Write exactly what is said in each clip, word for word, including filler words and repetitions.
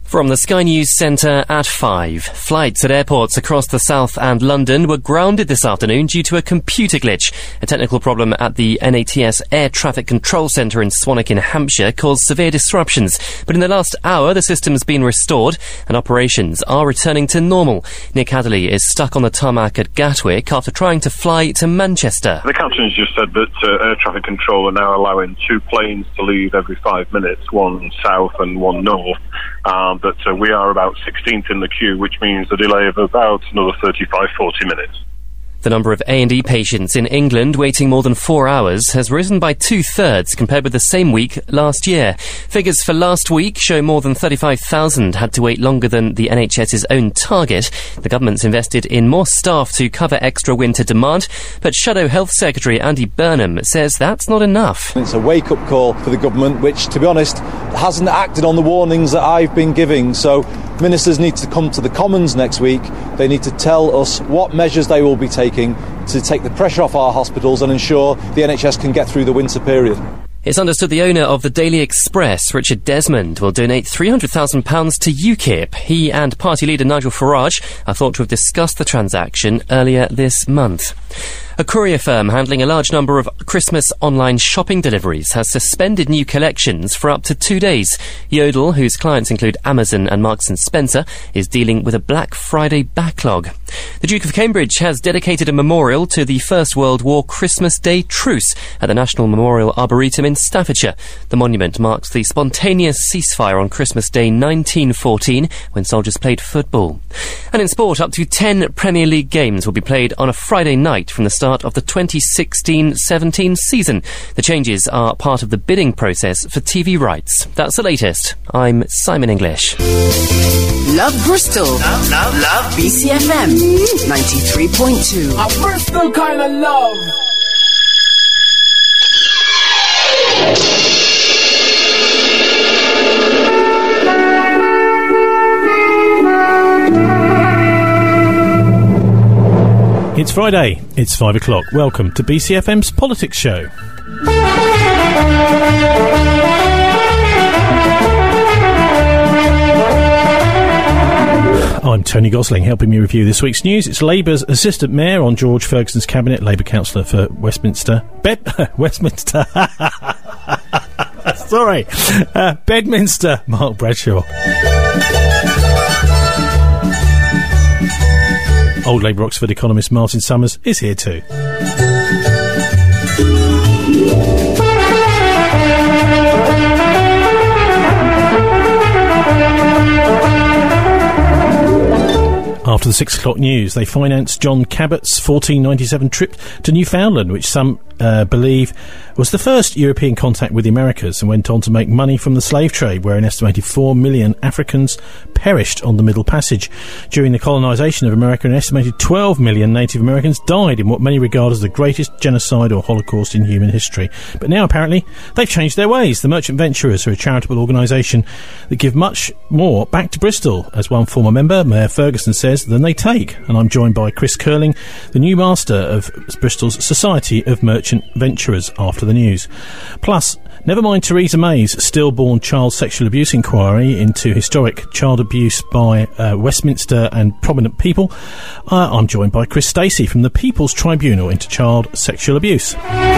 From the Sky News Centre at five. Flights at airports across the south and London were grounded this afternoon due to a computer glitch. A technical problem at the N A T S Air Traffic Control Centre in Swanwick in Hampshire caused severe disruptions. But in the last hour, the system's been restored and operations are returning to normal. Nick Adderley is stuck on the tarmac at Gatwick after trying to fly to Manchester. The captain's just said that uh, air traffic control are now allowing two planes to leave every five minutes, one south and one north. Um, but uh, we are about sixteenth in the queue, which means a delay of about another thirty-five, forty minutes. The number of A and E patients in England waiting more than four hours has risen by two-thirds compared with the same week last year. Figures for last week show more than thirty-five thousand had to wait longer than the N H S's own target. The government's invested in more staff to cover extra winter demand, but Shadow Health Secretary Andy Burnham says that's not enough. It's a wake-up call for the government, which, to be honest, hasn't acted on the warnings that I've been giving. So ministers need to come to the Commons next week. They need to tell us what measures they will be taking to take the pressure off our hospitals and ensure the N H S can get through the winter period. It's understood the owner of the Daily Express, Richard Desmond, will donate three hundred thousand pounds to UKIP. He and party leader Nigel Farage are thought to have discussed the transaction earlier this month. A courier firm handling a large number of Christmas online shopping deliveries has suspended new collections for up to two days. Yodel, whose clients include Amazon and Marks and Spencer, is dealing with a Black Friday backlog. The Duke of Cambridge has dedicated a memorial to the First World War Christmas Day truce at the National Memorial Arboretum in Staffordshire. The monument marks the spontaneous ceasefire on Christmas Day nineteen fourteen, when soldiers played football. And in sport, up to ten Premier League games will be played on a Friday night from the start of the twenty sixteen seventeen season. The changes are part of the bidding process for T V rights. That's the latest. I'm Simon English. Love Bristol. Love, love, love. B C F M ninety-three point two. A Bristol kind of love. It's Friday, it's five o'clock. Welcome to B C F M's Politics Show. I'm Tony Gosling, helping me review this week's news. It's Labour's Assistant Mayor on George Ferguson's cabinet, Labour Councillor for Westminster. Bed- Westminster. Sorry. Uh, Bedminster, Mark Bradshaw. Old Labour Oxford economist Martin Summers is here too. After the six o'clock news, they financed John Cabot's fourteen ninety-seven trip to Newfoundland, which some uh, believe was the first European contact with the Americas, and went on to make money from the slave trade, where an estimated four million Africans perished on the Middle Passage. During the colonisation of America, an estimated twelve million Native Americans died in what many regard as the greatest genocide or Holocaust in human history. But now, apparently, they've changed their ways. The Merchant Venturers are a charitable organisation that give much more back to Bristol, as one former member, Mayor Ferguson, says, than they take. And I'm joined by Chris Curling, the new master of Bristol's Society of Merchant Venturers, after the news. Plus, never mind Theresa May's stillborn child sexual abuse inquiry into historic child abuse by uh, Westminster and prominent people. Uh, I'm joined by Chris Stacey from the People's Tribunal into child sexual abuse.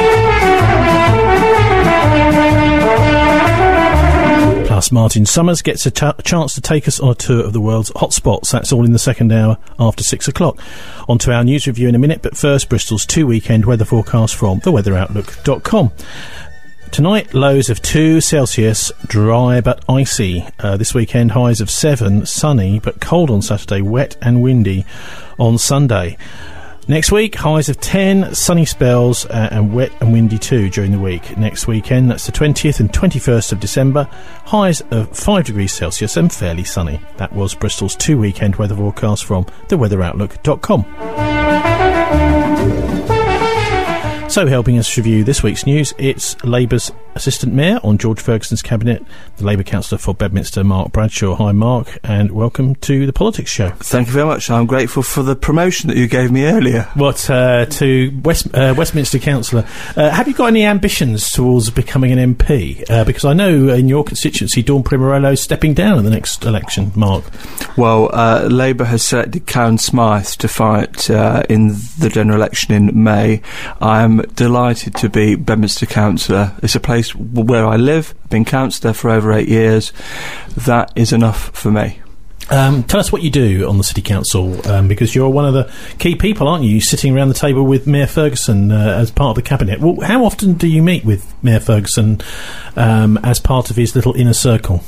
Plus, Martin Summers gets a, t- a chance to take us on a tour of the world's hotspots. That's all in the second hour after six o'clock. On to our news review in a minute, but first, Bristol's two-weekend weather forecast from the weather outlook dot com. Tonight, lows of two Celsius, dry but icy. Uh, this weekend, highs of seven, sunny but cold on Saturday, wet and windy on Sunday. Next week, highs of ten, sunny spells uh, and wet and windy too during the week. Next weekend, that's the twentieth and twenty-first of December, highs of five degrees Celsius and fairly sunny. That was Bristol's two-weekend weather forecast from the weather outlook dot com. So, helping us review this week's news, it's Labour's Assistant Mayor on George Ferguson's cabinet, the Labour Councillor for Bedminster, Mark Bradshaw. Hi, Mark, and welcome to the Politics Show. Thank you very much. I'm grateful for the promotion that you gave me earlier. What, uh, to West, uh, Westminster Councillor. Uh, have you got any ambitions towards becoming an M P? Uh, because I know in your constituency, Dawn Primarello is stepping down in the next election, Mark. Well, uh, Labour has selected Karen Smythe to fight uh, in the general election in May. I am delighted to be Bedminster Councillor. It's a place where I live. I've been councillor for over eight years. That is enough for me. Um, tell us what you do on the City Council, um, because you're one of the key people, aren't you, sitting around the table with Mayor Ferguson uh, as part of the Cabinet. Well, how often do you meet with Mayor Ferguson um, as part of his little inner circle?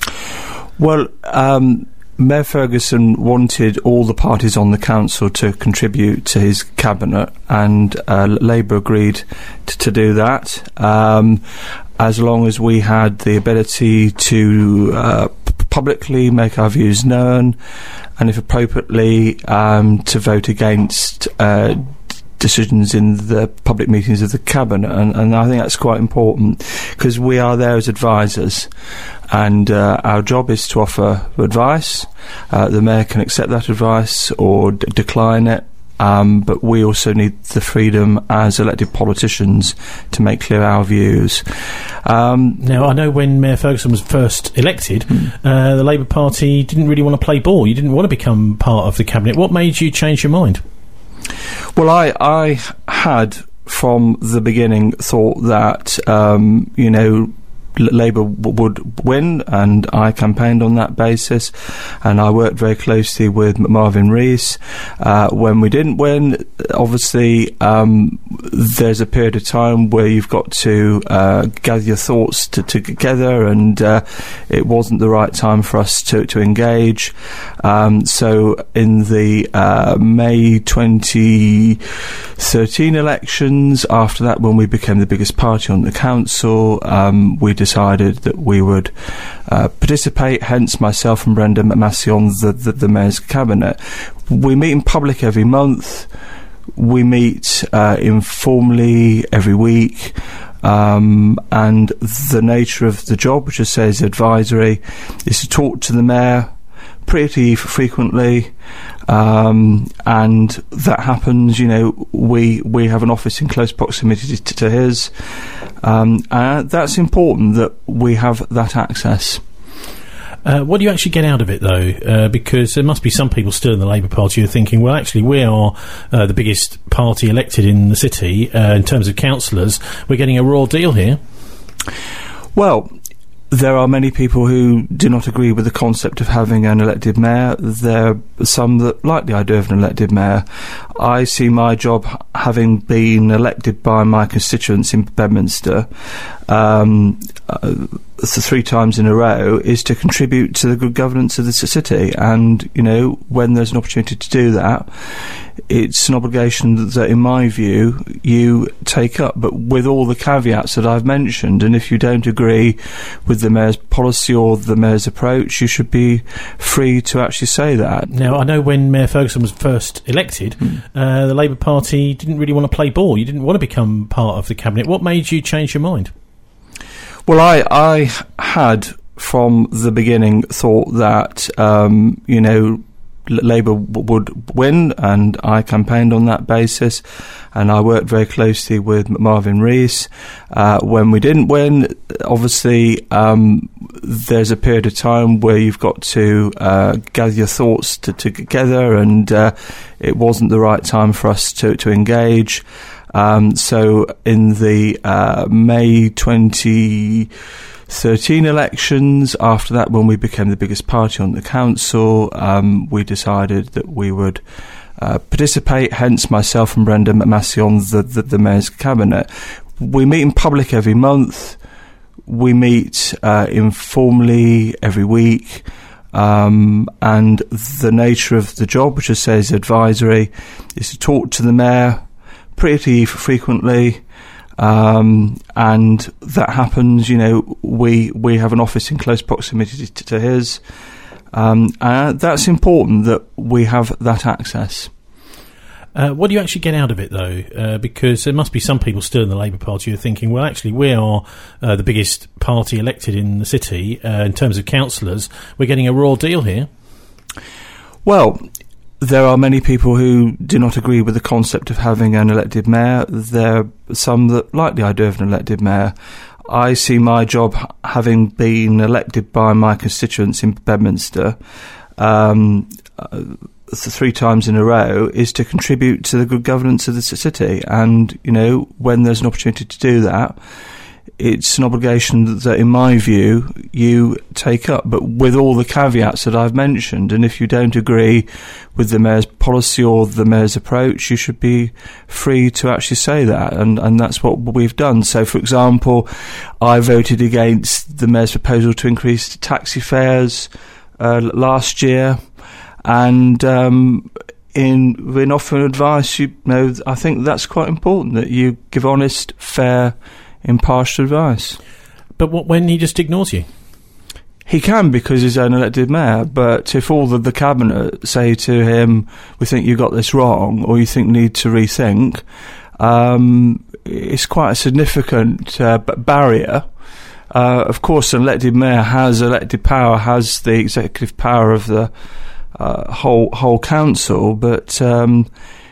Well, um... Mayor Ferguson wanted all the parties on the council to contribute to his cabinet, and uh, Labour agreed t- to do that, um, as long as we had the ability to uh, p- publicly make our views known, and if appropriately um, to vote against uh, decisions in the public meetings of the cabinet, and, and I think that's quite important because we are there as advisors, and uh, our job is to offer advice. Uh, the mayor can accept that advice or d- decline it, um, but we also need the freedom as elected politicians to make clear our views. Um, now, I know when Mayor Ferguson was first elected, mm. uh, the Labour Party didn't really want to play ball. You didn't want to become part of the cabinet. What made you change your mind? Well, I, I had from the beginning thought that, um, you know, Labour w- would win, and I campaigned on that basis, and I worked very closely with Marvin Rees. Uh, when we didn't win, obviously um, there's a period of time where you've got to uh, gather your thoughts to, to together, and uh, it wasn't the right time for us to, to engage. Um, so in the uh, May twenty thirteen elections, after that, when we became the biggest party on the council, um, we decided that we would uh, participate, hence myself and Brenda Massey on the, the, the Mayor's Cabinet. We meet in public every month. We meet uh, informally every week. Um, and the nature of the job, which I say is advisory, is to talk to the Mayor pretty frequently, um, and that happens, you know, we we have an office in close proximity to, to his, um, and that's important that we have that access. Uh, what do you actually get out of it, though? Uh, because there must be some people still in the Labour Party who are thinking, well, actually, we are uh, the biggest party elected in the city uh, in terms of councillors. We're getting a raw deal here. Well, there are many people who do not agree with the concept of having an elected mayor. There are some that like the idea of an elected mayor. I see my job, having been elected by my constituents in Bedminster um, uh, three times in a row, is to contribute to the good governance of the city. And, you know, when there's an opportunity to do that, it's an obligation that, in my view, you take up, but with all the caveats that I've mentioned. And if you don't agree with the Mayor's policy or the Mayor's approach, you should be free to actually say that. Now, I know when Mayor Ferguson was first elected, mm. uh, the Labour Party didn't really want to play ball. You didn't want to become part of the Cabinet. What made you change your mind? Well, I, I had from the beginning thought that, um, you know, Labour w- would win, and I campaigned on that basis, and I worked very closely with Marvin Rees. Uh, when we didn't win, obviously um, there's a period of time where you've got to uh, gather your thoughts to, to together, and uh, it wasn't the right time for us to, to engage. Um, so in the uh, May twenty thirteen elections, after that, when we became the biggest party on the council, um, we decided that we would uh, participate, hence myself and Brenda Massey on the, the, the Mayor's Cabinet. We meet in public every month. We meet uh, informally every week. Um, and the nature of the job, which I say is advisory, is to talk to the Mayor pretty frequently, um, and that happens, you know, we we have an office in close proximity to, to his, um, and that's important that we have that access. Uh, what do you actually get out of it, though? Uh, because there must be some people still in the Labour Party who are thinking, well, actually, we are uh, the biggest party elected in the city uh, in terms of councillors. We're getting a raw deal here. Well, there are many people who do not agree with the concept of having an elected mayor. There are some that like the idea of an elected mayor. I see my job, having been elected by my constituents in Bedminster, um, uh, three times in a row, is to contribute to the good governance of the city. And, you know, when there's an opportunity to do that, it's an obligation that, in my view, you take up, but with all the caveats that I've mentioned. And if you don't agree with the mayor's policy or the mayor's approach, you should be free to actually say that, and, and that's what we've done. So, for example, I voted against the mayor's proposal to increase taxi fares uh, last year, and um, in in offering advice, you know, I think that's quite important, that you give honest, fair, impartial advice. But what when he just ignores you? He can, because he's an elected mayor, but if all of the cabinet say to him, we think you got this wrong, or you think you need to rethink, um, it's quite a significant uh, barrier. Uh, of course, an elected mayor has elected power, has the executive power of the uh, whole whole council, but um,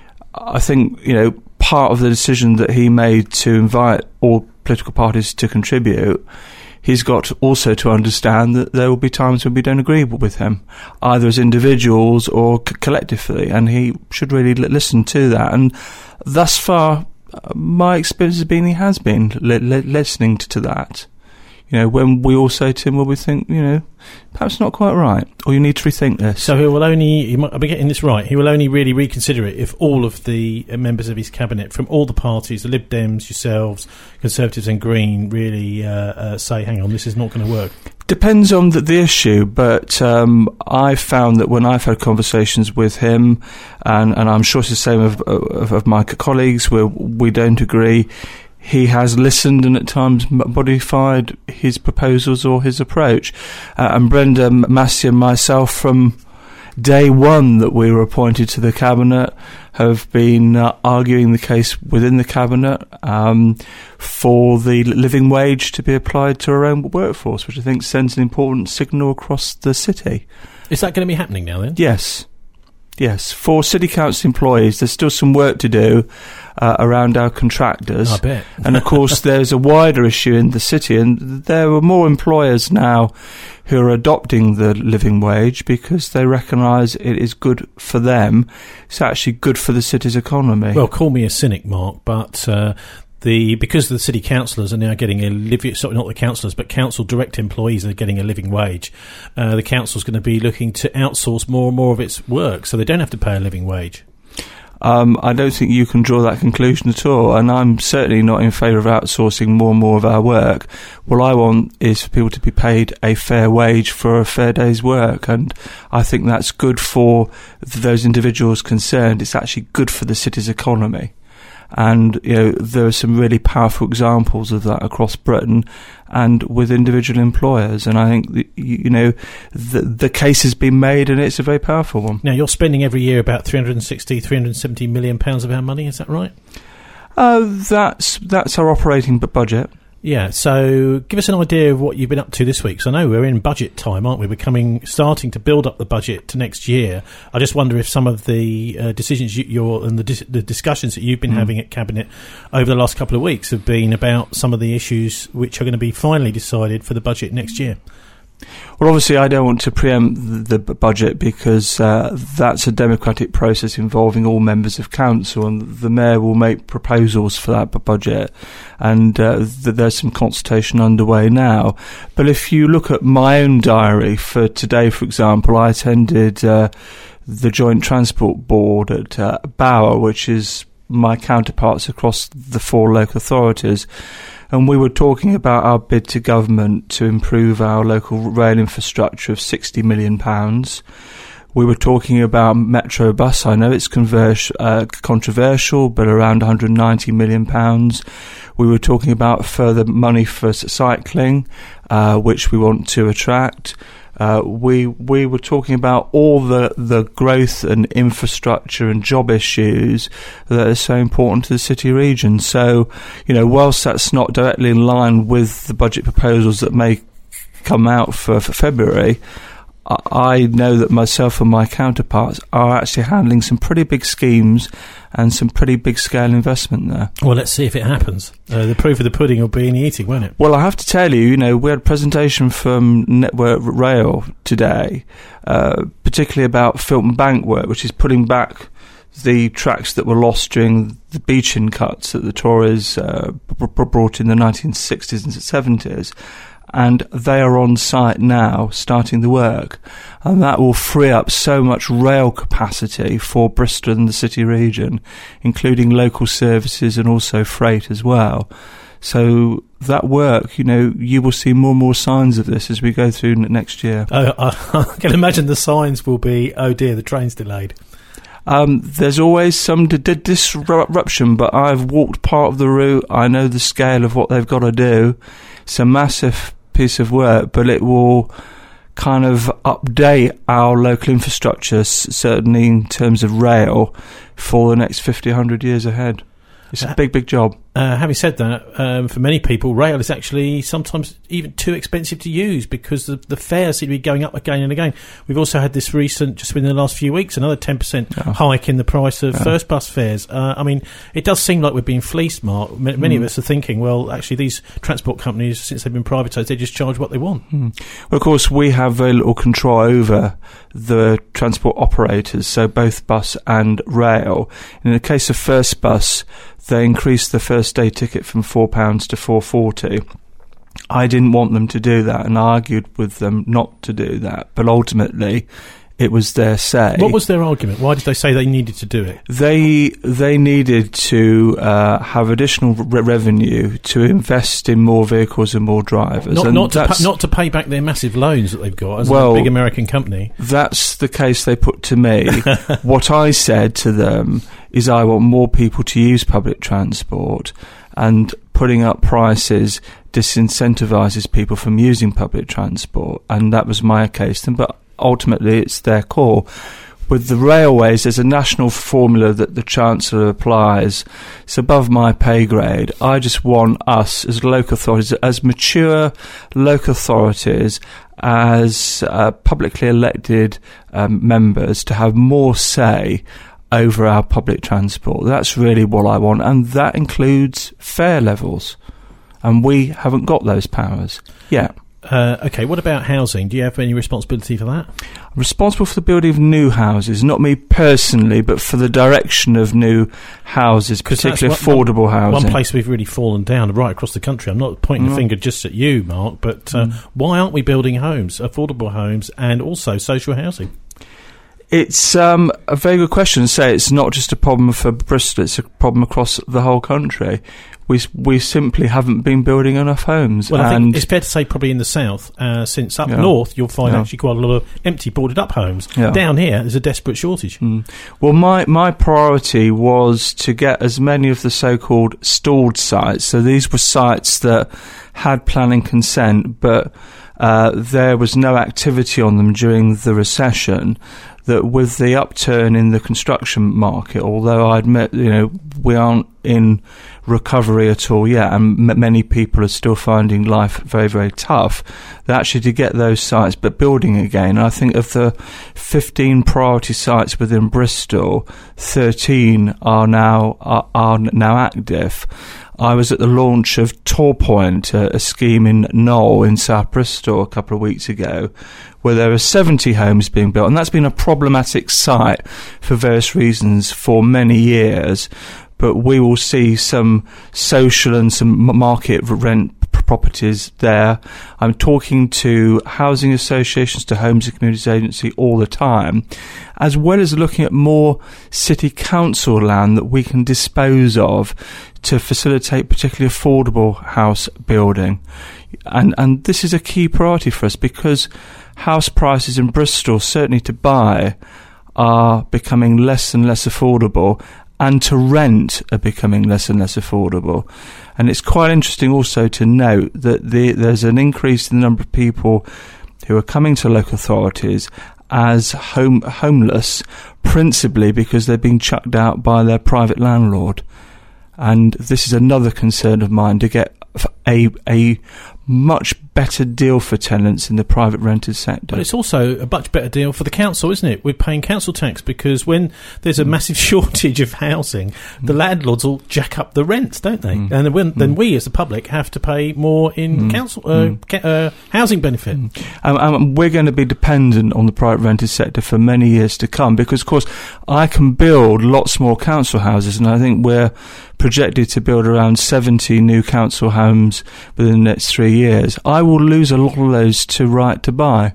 I think, you know, part of the decision that he made to invite all political parties to contribute, he's got also to understand that there will be times when we don't agree with him, either as individuals or c- collectively, and he should really l- listen to that. And thus far, uh, my experience has been he has been li- li- listening to, to that. You know, when we all say to him, well, we think, you know, perhaps not quite right, or you need to rethink this. So he will only, he might, I'll be getting this right, he will only really reconsider it if all of the uh, members of his cabinet from all the parties, the Lib Dems, yourselves, Conservatives and Green, really uh, uh, say, hang on, this is not going to work. Depends on the, the issue, but um, I've found that when I've had conversations with him, and, and I'm sure it's the same of, of, of my colleagues where we don't agree, he has listened and at times modified his proposals or his approach. Uh, and Brenda Massey and myself, from day one that we were appointed to the Cabinet, have been uh, arguing the case within the Cabinet um, for the living wage to be applied to our own workforce, which I think sends an important signal across the city. Is that going to be happening now then? Yes. Yes, for City Council employees, there's still some work to do uh, around our contractors. I bet. And, of course, there's a wider issue in the city, and there are more employers now who are adopting the living wage because they recognise it is good for them. It's actually good for the city's economy. Well, call me a cynic, Mark, but... Uh, The because the city councillors are now getting a living, sorry, not the councillors, but council direct employees are getting a living wage. Uh, the council's going to be looking to outsource more and more of its work, so they don't have to pay a living wage. Um, I don't think you can draw that conclusion at all, and I'm certainly not in favour of outsourcing more and more of our work. What I want is for people to be paid a fair wage for a fair day's work, and I think that's good for those individuals concerned. It's actually good for the city's economy. And, you know, there are some really powerful examples of that across Britain and with individual employers. And I think, that, you know, the, the case has been made and it's a very powerful one. Now, you're spending every year about three hundred sixty, three hundred seventy million pounds of our money, is that right? Uh, that's, that's our operating budget. Yeah, so give us an idea of what you've been up to this week. So I know we're in budget time, aren't we? We're coming, starting to build up the budget to next year. I just wonder if some of the uh, decisions you, you're and the, dis- the discussions that you've been mm. having at Cabinet over the last couple of weeks have been about some of the issues which are going to be finally decided for the budget next year. Well, obviously, I don't want to preempt the, the budget because uh, that's a democratic process involving all members of council, and the mayor will make proposals for that budget, and uh, th- there's some consultation underway now. But if you look at my own diary for today, for example, I attended uh, the Joint Transport Board at uh, Bauer, which is my counterparts across the four local authorities. And we were talking about our bid to government to improve our local rail infrastructure of sixty million pounds. We were talking about Metro Bus. I know it's converse, uh, controversial, but around one hundred ninety million pounds. We were talking about further money for cycling, uh, which we want to attract. uh, we we were talking about all the, the growth and infrastructure and job issues that are so important to the city region. So, you know, whilst that's not directly in line with the budget proposals that may come out for, for February, I know that myself and my counterparts are actually handling some pretty big schemes and some pretty big scale investment there. Well, let's see if it happens. Uh, the proof of the pudding will be in the eating, won't it? Well, I have to tell you, you know, we had a presentation from Network Rail today, uh, particularly about Filton Bank work, which is putting back the tracks that were lost during the Beechin cuts that the Tories uh, b- b- brought in the nineteen sixties and seventies. And they are on site now, starting the work. And that will free up so much rail capacity for Bristol and the city region, including local services and also freight as well. So that work, you know, you will see more and more signs of this as we go through next year. Oh, I, I can imagine the signs will be, oh dear, the train's delayed. Um, there's always some d- d- disruption, but I've walked part of the route. I know the scale of what they've got to do. It's a massive piece of work, but it will kind of update our local infrastructure, s- certainly in terms of rail, for the next fifty, one hundred years ahead. It's a big, big job. Uh, having said that, um, for many people, rail is actually sometimes even too expensive to use because the, the fares seem to be going up again and again. We've also had this recent, just within the last few weeks, another ten percent oh. hike in the price of oh. first bus fares. Uh, I mean, it does seem like we're being fleeced, Mark. M- many mm. of us are thinking, well, actually, these transport companies, since they've been privatised, they just charge what they want. Mm. Well, of course, we have very little control over the transport operators, so both bus and rail. In the case of first bus, they increased the first day ticket from four pounds to four forty. I didn't want them to do that and argued with them not to do that, but ultimately it was their say. What was their argument? Why did they say they needed to do it? They they needed to uh, have additional re- revenue to invest in more vehicles and more drivers. Not, and not, to pa- not to pay back their massive loans that they've got as well, a big American company. That's the case they put to me. What I said to them is I want more people to use public transport, and putting up prices disincentivises people from using public transport, and that was my case. But ultimately it's their call. With the railways, there's a national formula that the Chancellor applies. It's above my pay grade. I just want us as local authorities, as mature local authorities, as uh, publicly elected um, members, to have more say over our public transport. That's really what I want, and that includes fare levels. And we haven't got those powers yet. Uh, okay, what about housing? Do you have any responsibility for that? I'm responsible for the building of new houses, not me personally, but for the direction of new houses, particularly affordable one, housing. One place we've really fallen down right across the country. I'm not pointing mm. the finger just at you, Mark, but uh, mm. why aren't we building homes, affordable homes, and also social housing? It's um, a very good question to say it's not just a problem for Bristol, it's a problem across the whole country. We we simply haven't been building enough homes. Well, I and think it's fair to say probably in the south, uh, since up yeah. north you'll find yeah. actually quite a lot of empty boarded up homes. Yeah. Down here there's a desperate shortage. Mm. Well, my, my priority was to get as many of the so-called stalled sites. So these were sites that had planning consent, but uh, there was no activity on them during the recession. That with the upturn in the construction market, although I admit, you know, we aren't in recovery at all yet, and m- many people are still finding life very, very tough, that actually to get those sites, but building again, I think of the fifteen priority sites within Bristol, thirteen are now are, are now active. I was at the launch of Torpoint, a, a scheme in Knoll in South Bristol a couple of weeks ago, where there are seventy homes being built, and that's been a problematic site for various reasons for many years. But we will see some social and some market rent properties there. I'm talking to housing associations, to Homes and Communities Agency all the time, as well as looking at more city council land that we can dispose of to facilitate particularly affordable house building. And and this is a key priority for us because house prices in Bristol, certainly to buy, are becoming less and less affordable, and to rent are becoming less and less affordable. And it's quite interesting also to note that the, there's an increase in the number of people who are coming to local authorities as home homeless, principally because they're being chucked out by their private landlord. And this is another concern of mine, to get a a much better deal for tenants in the private rented sector. But it's also a much better deal for the council, isn't it? We're paying council tax, because when there's a mm. massive shortage of housing, mm. the landlords will jack up the rents, don't they? Mm. And then, when, mm. then we as the public have to pay more in mm. council uh, mm. ca- uh, housing benefit. Mm. Um, um, we're going to be dependent on the private rented sector for many years to come, because, of course, I can build lots more council houses, and I think we're projected to build around seventy new council homes within the next three years. I will lose a lot of those to right to buy.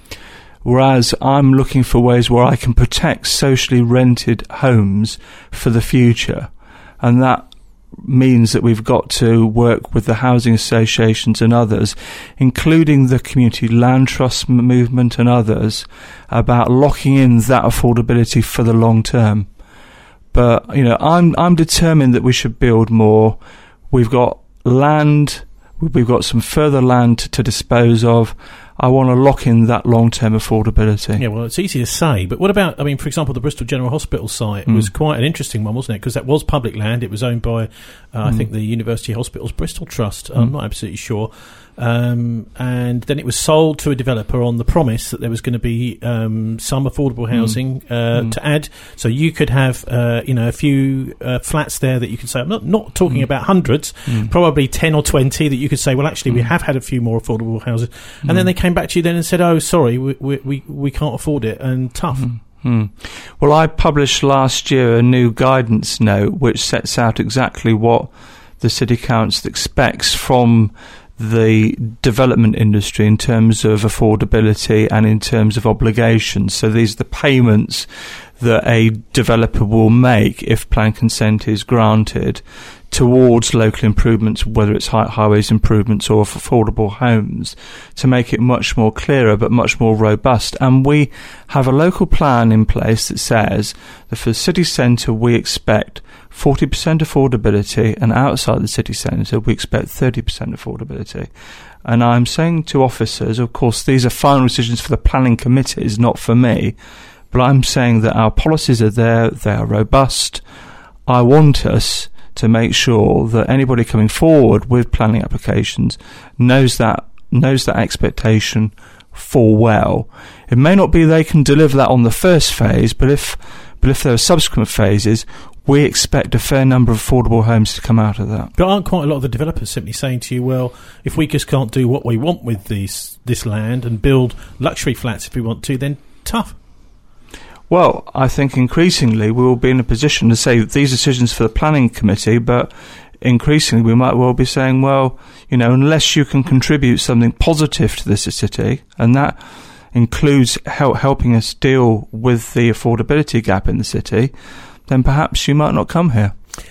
Whereas I'm looking for ways where I can protect socially rented homes for the future. And that means that we've got to work with the housing associations and others, including the Community Land Trust movement and others, about locking in that affordability for the long term. But, you know, I'm I'm determined that we should build more. We've got land, we've got some further land to, to dispose of. I want to lock in that long-term affordability. Yeah, well, it's easy to say, but what about, I mean, for example, the Bristol General Hospital site mm. was quite an interesting one, wasn't it? Because that was public land. It was owned by, uh, mm. I think, the University Hospitals Bristol Trust. Mm. I'm not absolutely sure. Um, and then it was sold to a developer on the promise that there was going to be um, some affordable housing mm. Uh, mm. to add. So you could have, uh, you know, a few uh, flats there that you could say, I'm not, not talking mm. about hundreds, mm. probably ten or twenty that you could say, well, actually, mm. we have had a few more affordable houses. And mm. then they came back to you then and said, oh, sorry, we we, we can't afford it, and tough. Mm. Hmm. Well, I published last year a new guidance note which sets out exactly what the City Council expects from the development industry in terms of affordability and in terms of obligations. So these are the payments that a developer will make if plan consent is granted towards local improvements, whether it's high highways improvements or affordable homes, to make it much more clearer but much more robust. And we have a local plan in place that says that for the city centre we expect forty percent affordability, and outside the city centre we expect thirty percent affordability. And I'm saying to officers, of course these are final decisions for the planning committees, not for me, but I'm saying that our policies are there, they are robust. I want us to make sure that anybody coming forward with planning applications knows that knows that expectation full well. It may not be they can deliver that on the first phase, but if but if there are subsequent phases, we expect a fair number of affordable homes to come out of that. But aren't quite a lot of the developers simply saying to you, well, if we just can't do what we want with these, this land and build luxury flats if we want to, then tough? Well, I think increasingly we will be in a position to say these decisions for the planning committee, but increasingly we might well be saying, well, you know, unless you can contribute something positive to this city, and that includes help, helping us deal with the affordability gap in the city, then perhaps you might not come here.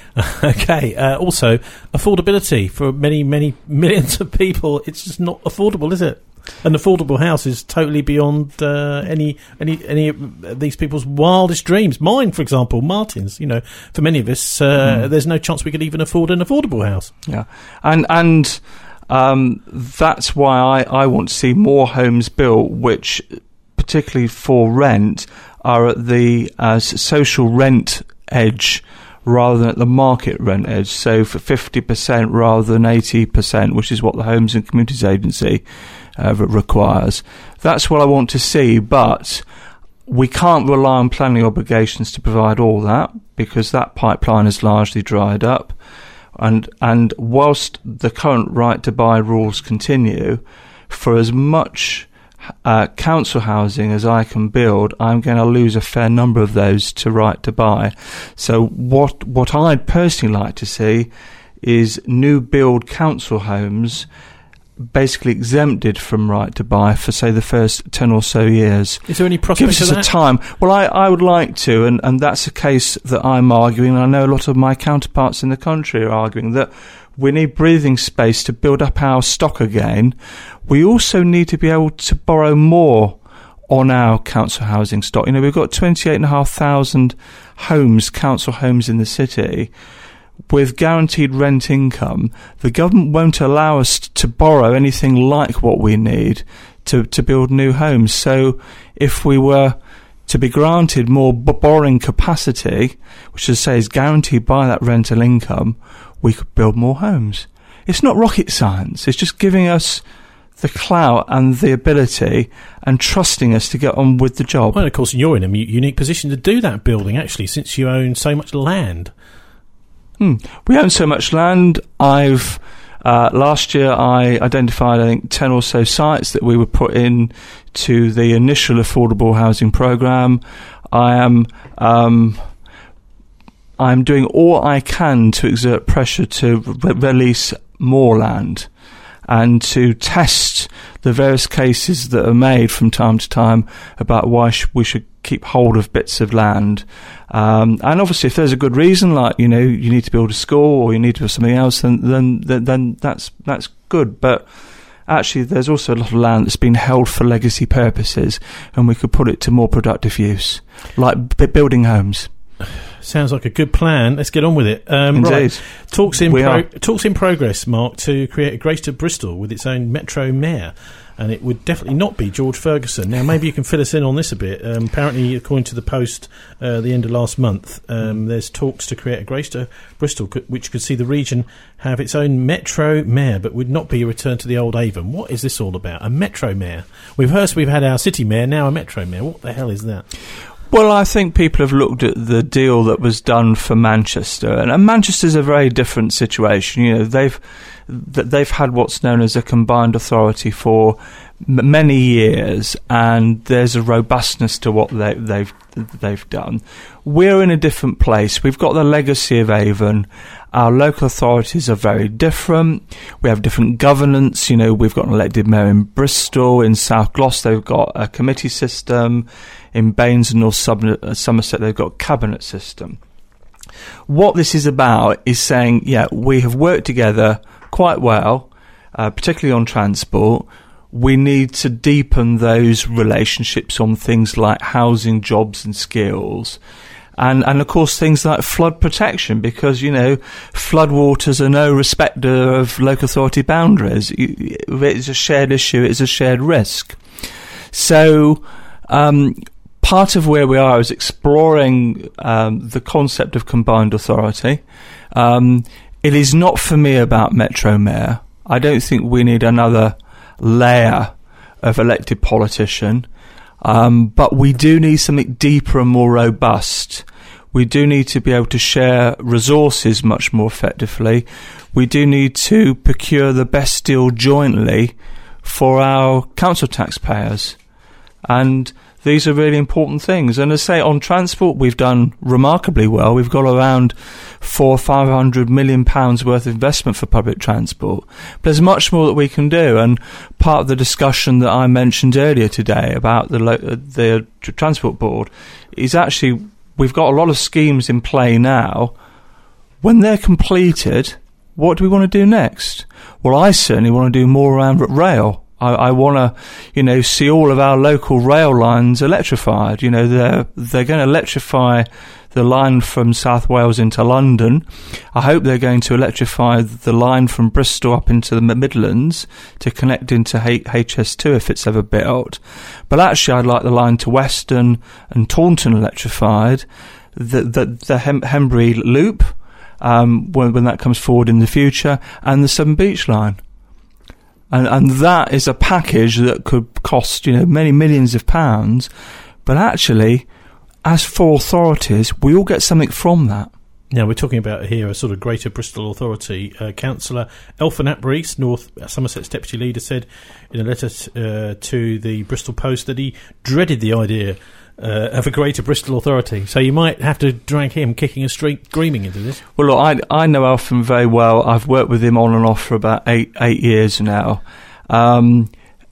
Okay. Uh, also, affordability for many, many millions of people, it's just not affordable, is it? An affordable house is totally beyond uh, any any any of these people's wildest dreams. Mine, for example, Martin's. You know, for many of us, uh, mm. there's no chance we could even afford an affordable house. Yeah, and and um, that's why I, I want to see more homes built, which, particularly for rent, are at the uh, social rent edge rather than at the market rent edge. So for fifty percent rather than eighty percent, which is what the Homes and Communities Agency uh, requires. That's what I want to see, but we can't rely on planning obligations to provide all that, because that pipeline is largely dried up. And and whilst the current right to buy rules continue, for as much Uh, council housing as I can build, I'm going to lose a fair number of those to right to buy. So what what I'd personally like to see is new build council homes basically exempted from right to buy for, say, the first ten or so years. Is there any prospect Gives us of that? a time. Well, I, I would like to, and, and that's a case that I'm arguing, and I know a lot of my counterparts in the country are arguing, that we need breathing space to build up our stock again. We also need to be able to borrow more on our council housing stock. You know, we've got twenty-eight thousand five hundred homes, council homes in the city, with guaranteed rent income. The government won't allow us to borrow anything like what we need to, to build new homes. So if we were to be granted more b- borrowing capacity, which as I say is guaranteed by that rental income, we could build more homes. It's not rocket science. It's just giving us the clout and the ability and trusting us to get on with the job. Well, of course, you're in a unique position to do that building, actually, since you own so much land. Hmm. We own so much land. I've uh, last year I identified, I think, ten or so sites that we would put in to the initial affordable housing programme. I am um, I'm doing all I can to exert pressure to re- release more land and to test the various cases that are made from time to time about why sh- we should keep hold of bits of land. Um, and obviously, if there's a good reason, like, you know, you need to build a school or you need to do something else, then then then, then that's that's good. But actually, there's also a lot of land that's been held for legacy purposes, and we could put it to more productive use, like b- building homes. Sounds like a good plan. Let's get on with it. Um, Indeed. Right. Talks in We pro- are. talks in progress, Mark, to create a Greater Bristol with its own Metro Mayor. And it would definitely not be George Ferguson. Now, maybe you can fill us in on this a bit. Um, apparently, according to the Post, uh, the end of last month, um, there's talks to create a Greater Bristol, co- which could see the region have its own Metro Mayor, but would not be a return to the old Avon. What is this all about? A Metro Mayor? We've heard we've had our City Mayor, now a Metro Mayor. What the hell is that? Well, I think people have looked at the deal that was done for Manchester, and, and Manchester's a very different situation. You know, they've they've had what's known as a combined authority for m- many years, and there's a robustness to what they, they've they've done. We're in a different place. We've got the legacy of Avon. Our local authorities are very different. We have different governance. You know, we've got an elected mayor in Bristol. In South Gloucester, they've got a committee system. In Baines and North Somerset, they've got a cabinet system. What this is about is saying, yeah, we have worked together quite well, uh, particularly on transport. We need to deepen those relationships on things like housing, jobs and skills. And, and of course, things like flood protection, because, you know, floodwaters are no respecter of local authority boundaries. It's a shared issue, it's a shared risk. So, um, part of where we are is exploring um, the concept of combined authority. Um, it is not for me about Metro Mayor. I don't think we need another layer of elected politician. Um, but we do need something deeper and more robust. We do need to be able to share resources much more effectively. We do need to procure the best deal jointly for our council taxpayers. And these are really important things. And as I say, on transport, we've done remarkably well. We've got around four or five hundred million pounds worth of investment for public transport. But there's much more that we can do. And part of the discussion that I mentioned earlier today about the lo- the Transport Board is actually we've got a lot of schemes in play now. When they're completed, what do we want to do next? Well, I certainly want to do more around rail. I, I want to, you know, see all of our local rail lines electrified. You know, they're they're going to electrify the line from South Wales into London. I hope they're going to electrify the line from Bristol up into the Midlands to connect into H S two if it's ever built. But actually, I'd like the line to Weston and Taunton electrified. The the, the Hem- Hembury Loop, um, when when that comes forward in the future, and the Severn Beach line. And, and that is a package that could cost, you know, many millions of pounds. But actually, as for authorities, we all get something from that. Now, we're talking about here a sort of Greater Bristol Authority. Uh, Councillor Elfyn ap Rhys, North Somerset's deputy leader, said in a letter t- uh, to the Bristol Post that he dreaded the idea uh, of a Greater Bristol Authority. So you might have to drag him kicking and street screaming into this. Well, look, I, I know Elfyn very well. I've worked with him on and off for about eight eight years now. Um,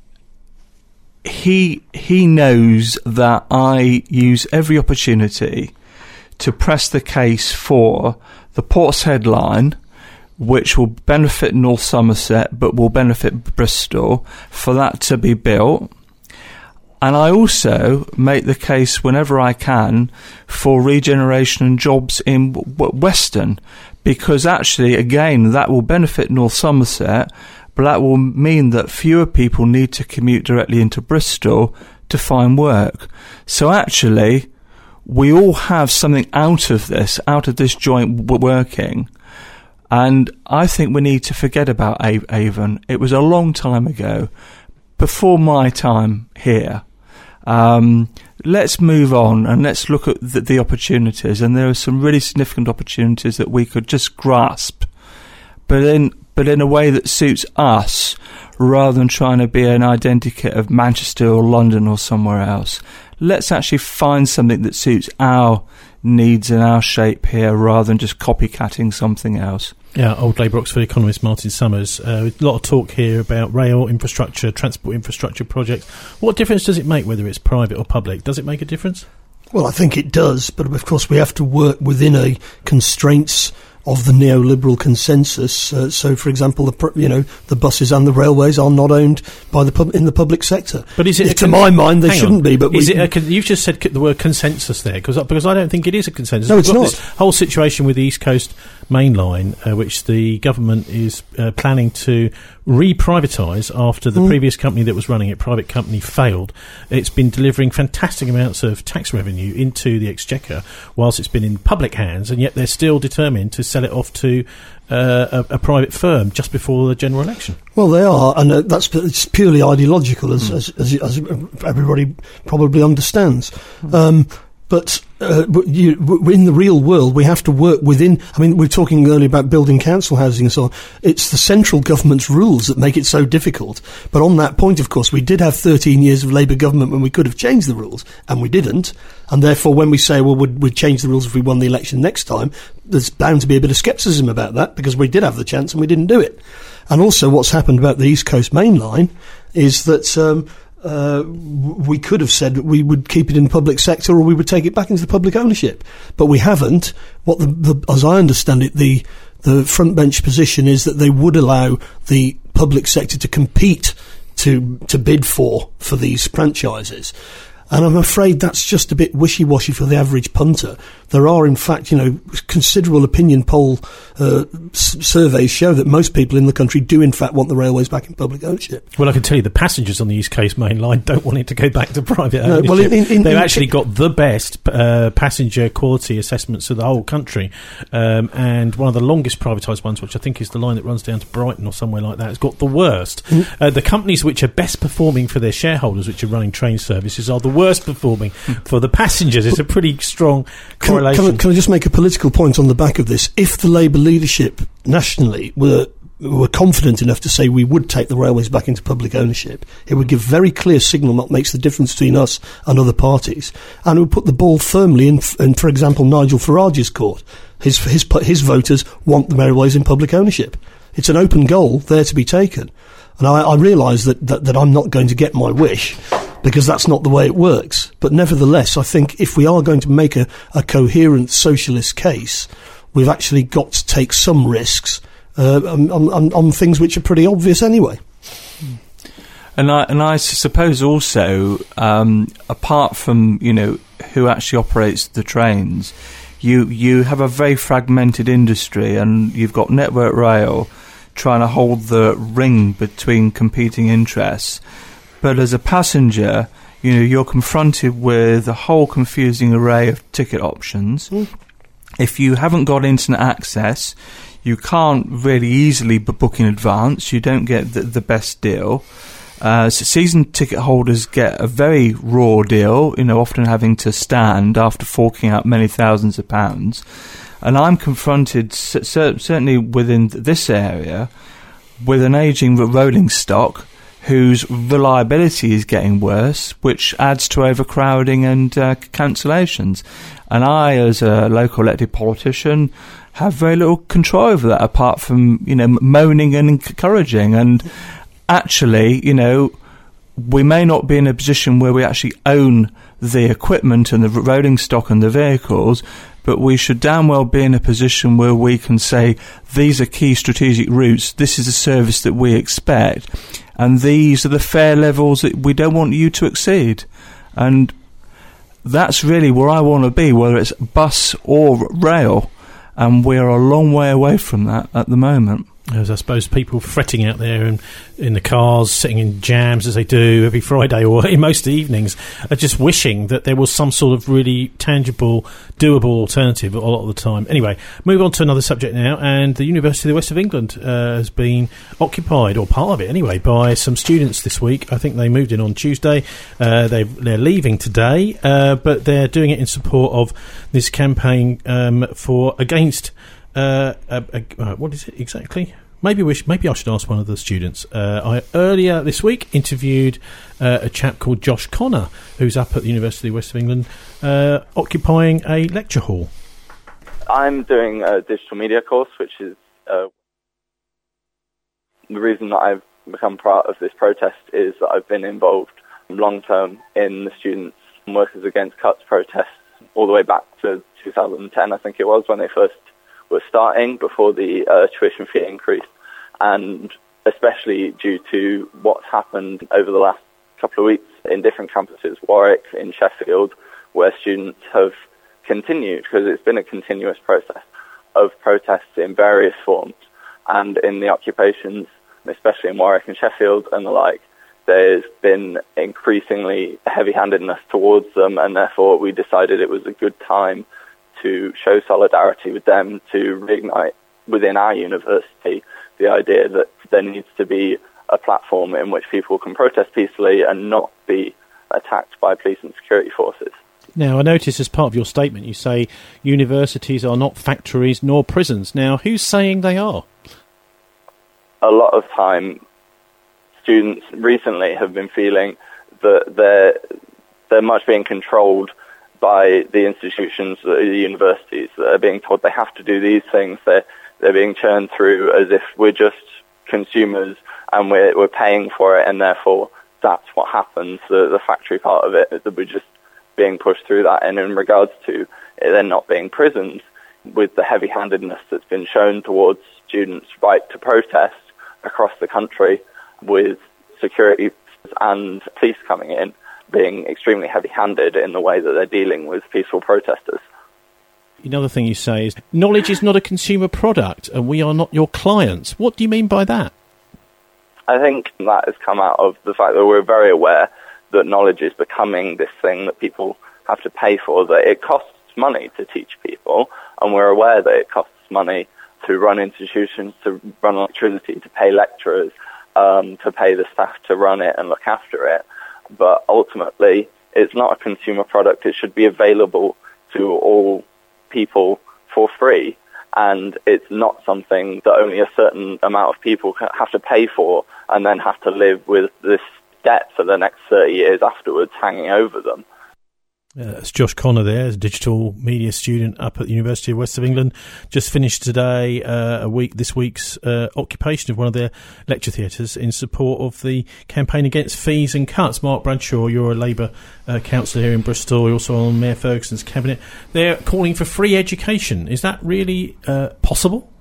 he he knows that I use every opportunity to press the case for the Portishead line, which will benefit North Somerset but will benefit Bristol, for that to be built. And I also make the case whenever I can for regeneration and jobs in w- Weston, because actually, again, that will benefit North Somerset, but that will mean that fewer people need to commute directly into Bristol to find work. So actually, we all have something out of this, out of this joint w- working. And I think we need to forget about A- Avon. It was a long time ago, before my time here. Um, let's move on and let's look at the, the opportunities. And there are some really significant opportunities that we could just grasp, but in but in a way that suits us, rather than trying to be an identikit of Manchester or London or somewhere else. Let's actually find something that suits our needs and our shape here, rather than just copycatting something else. Yeah, old Labour Oxford economist Martin Summers. Uh, a lot of talk here about rail infrastructure, transport infrastructure projects. What difference does it make whether it's private or public? Does it make a difference? Well, I think it does, but of course we have to work within a constraints of the neoliberal consensus. Uh, so, for example, the pr- you know the buses and the railways are not owned by the pub- in the public sector. But is it? To con- my mind, they shouldn't on. be. But is we, it? A con- you've just said the word consensus there, because because I don't think it is a consensus. No, We've it's got not. This whole situation with the East Coast Main Line, uh, which the government is uh, planning to re-privatise after the mm. previous company that was running it, private company, failed. It's been delivering fantastic amounts of tax revenue into the Exchequer whilst it's been in public hands, and yet they're still determined to sell it off to uh, a, a private firm just before the general election. Well, they are, and uh, that's it's purely ideological, as, mm. as, as, as everybody probably understands. Mm. Um, But uh, you, in the real world, we have to work within. I mean, we were talking earlier about building council housing and so on. It's the central government's rules that make it so difficult. But on that point, of course, we did have thirteen years of Labour government when we could have changed the rules, and we didn't. And therefore, when we say, well, we'd, we'd change the rules if we won the election next time, there's bound to be a bit of scepticism about that, because we did have the chance and we didn't do it. And also, what's happened about the East Coast Main Line is that Um, Uh, we could have said that we would keep it in the public sector or we would take it back into the public ownership, but we haven't. What the, the as I understand it, the the front bench position is that they would allow the public sector to compete to to bid for for these franchises. And I'm afraid that's just a bit wishy-washy for the average punter. There are, in fact, you know, considerable opinion poll uh, s- surveys show that most people in the country do, in fact, want the railways back in public ownership. Well, I can tell you the passengers on the East Coast Main Line don't want it to go back to private no, ownership. Well, in, in, They've in, actually in, got the best uh, passenger quality assessments of the whole country. Um, and one of the longest privatised ones, which I think is the line that runs down to Brighton or somewhere like that, has got the worst. Mm. Uh, the companies which are best performing for their shareholders, which are running train services, are the worst performing for the passengers. It's a pretty strong correlation. Can, can, I, can I just make a political point on the back of this? If the Labour leadership nationally were were confident enough to say we would take the railways back into public ownership, it would give very clear signal what makes the difference between us and other parties, and it would put the ball firmly in, in for example, Nigel Farage's court. His, his, his voters want the railways in public ownership. It's an open goal there to be taken. And I, I realise that, that, that I'm not going to get my wish, because that's not the way it works. But nevertheless, I think if we are going to make a, a coherent socialist case, we've actually got to take some risks uh, on, on, on things which are pretty obvious anyway. And I and I suppose also, um, apart from, you know, who actually operates the trains, you you have a very fragmented industry, and you've got Network Rail trying to hold the ring between competing interests. But as a passenger, you know, you're confronted with a whole confusing array of ticket options. Mm. If you haven't got internet access, you can't really easily book in advance. You don't get the, the best deal. Uh, so season ticket holders get a very raw deal, you know, often having to stand after forking out many thousands of pounds. And I'm confronted, c- certainly within this area, with an ageing rolling stock whose reliability is getting worse, which adds to overcrowding and uh, cancellations. And I, as a local elected politician, have very little control over that, apart from, you know, moaning and encouraging. And actually, you know, we may not be in a position where we actually own the equipment and the rolling stock and the vehicles, but we should damn well be in a position where we can say, these are key strategic routes, this is a service that we expect, and these are the fare levels that we don't want you to exceed. And that's really where I want to be, whether it's bus or rail, and we're a long way away from that at the moment. As I suppose people fretting out there in, in the cars, sitting in jams as they do every Friday or in most evenings, are just wishing that there was some sort of really tangible, doable alternative a lot of the time. Anyway, move on to another subject now, and the University of the West of England uh, has been occupied, or part of it anyway, by some students this week. I think they moved in on Tuesday. Uh, they're leaving today, uh, but they're doing it in support of this campaign um, for against... Uh, uh, uh, what is it exactly? Maybe we sh- maybe I should ask one of the students. Uh, I earlier this week interviewed uh, a chap called Josh Connor, who's up at the University of West of England, uh, occupying a lecture hall. I'm doing a digital media course, which is uh, the reason that I've become part of this protest is that I've been involved long term in the Students' and Workers Against Cuts protests all the way back to two thousand ten, I think it was, when they first were starting, before the uh, tuition fee increase, and especially due to what's happened over the last couple of weeks in different campuses, Warwick, in Sheffield, where students have continued, because it's been a continuous process of protests in various forms, and in the occupations, especially in Warwick and Sheffield and the like, there's been increasingly heavy-handedness towards them, and therefore we decided it was a good time to show solidarity with them, to reignite within our university the idea that there needs to be a platform in which people can protest peacefully and not be attacked by police and security forces. Now, I notice as part of your statement you say universities are not factories nor prisons. Now, who's saying they are? A lot of time, students recently have been feeling that they're, they're much being controlled by the institutions, the universities, that are being told they have to do these things. They're, they're being churned through as if we're just consumers and we're, we're paying for it, and therefore that's what happens. The, the factory part of it is that we're just being pushed through that. And in regards to it then not being prisons, with the heavy-handedness that's been shown towards students' right to protest across the country, with security and police coming in, being extremely heavy-handed in the way that they're dealing with peaceful protesters. Another thing you say is, knowledge is not a consumer product and we are not your clients. What do you mean by that? I think that has come out of the fact that we're very aware that knowledge is becoming this thing that people have to pay for, that it costs money to teach people, and we're aware that it costs money to run institutions, to run electricity, to pay lecturers, um, to pay the staff to run it and look after it. But ultimately, it's not a consumer product. It should be available to all people for free. And it's not something that only a certain amount of people have to pay for and then have to live with this debt for the next thirty years afterwards hanging over them. Uh, it's Josh Connor there, a digital media student up at the University of West of England. Just finished today uh, a week this week's uh, occupation of one of their lecture theatres in support of the campaign against fees and cuts. Mark Bradshaw, you're a Labour uh, councillor here in Bristol. You're also on Mayor Ferguson's cabinet. They're calling for free education. Is that really uh, possible?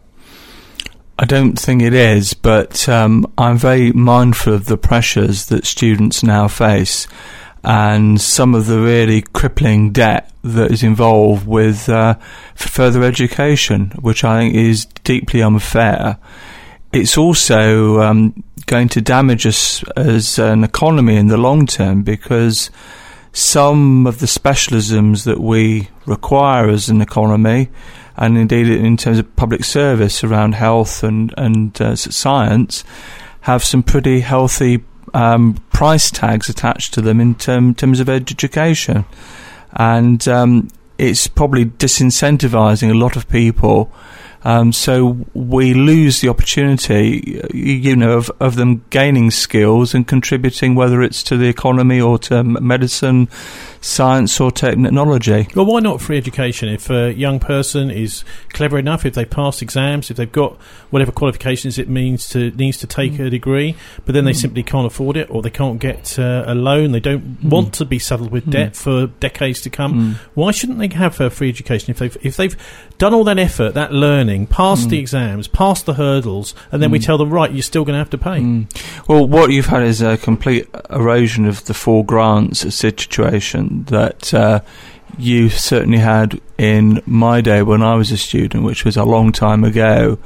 I don't think it is, but um, I'm very mindful of the pressures that students now face, and some of the really crippling debt that is involved with uh, further education, which I think is deeply unfair. It's also um, going to damage us as an economy in the long term, because some of the specialisms that we require as an economy, and indeed in terms of public service around health and, and uh, science, have some pretty healthy Um, price tags attached to them in term, terms of education, and um, it's probably disincentivising a lot of people. Um, so we lose the opportunity, you know, of, of them gaining skills and contributing, whether it's to the economy or to medicine, science or technology. Well, why not free education? If a young person is clever enough, if they pass exams, if they've got whatever qualifications it means to needs to take mm. a degree, but then they mm. simply can't afford it, or they can't get uh, a loan, they don't mm. want to be saddled with mm. debt for decades to come. Mm. Why shouldn't they have uh, free education if they've if they've done all that effort, that learning, passed mm. the exams, passed the hurdles, and then mm. we tell them, right, you're still going to have to pay? Mm. Well, what you've had is a complete erosion of the full grants situation that uh, you certainly had in my day when I was a student, which was a long time ago.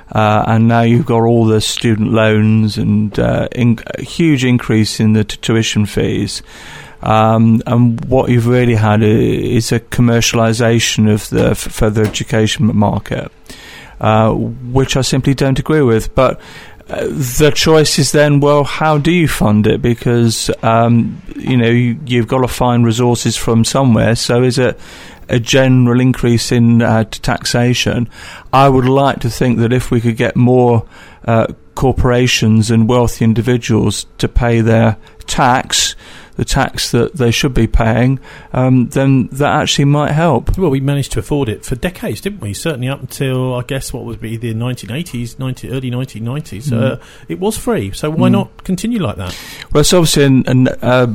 Uh, and now you've got all the student loans and uh, in, a huge increase in the t- tuition fees. Um, and what you've really had is a commercialisation of the f- further education market, uh, which I simply don't agree with. But uh, the choice is then, well, how do you fund it? Because, um, you know, you, you've got to find resources from somewhere. So is it a general increase in uh, taxation? I would like to think that if we could get more uh, corporations and wealthy individuals to pay their tax, the tax that they should be paying, um, then that actually might help. Well, we managed to afford it for decades, didn't we? Certainly up until, I guess, what would be the nineteen eighties, ninety, early nineteen nineties. Mm. Uh, it was free, so why mm. not continue like that? Well, it's obviously an... an uh,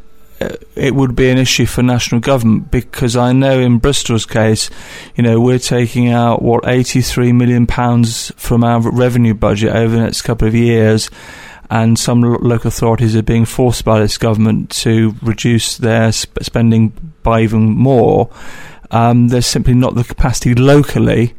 it would be an issue for national government, because I know in Bristol's case, you know, we're taking out, what, eighty-three million pounds from our revenue budget over the next couple of years, and some lo- local authorities are being forced by this government to reduce their sp- spending by even more. Um, there's simply not the capacity locally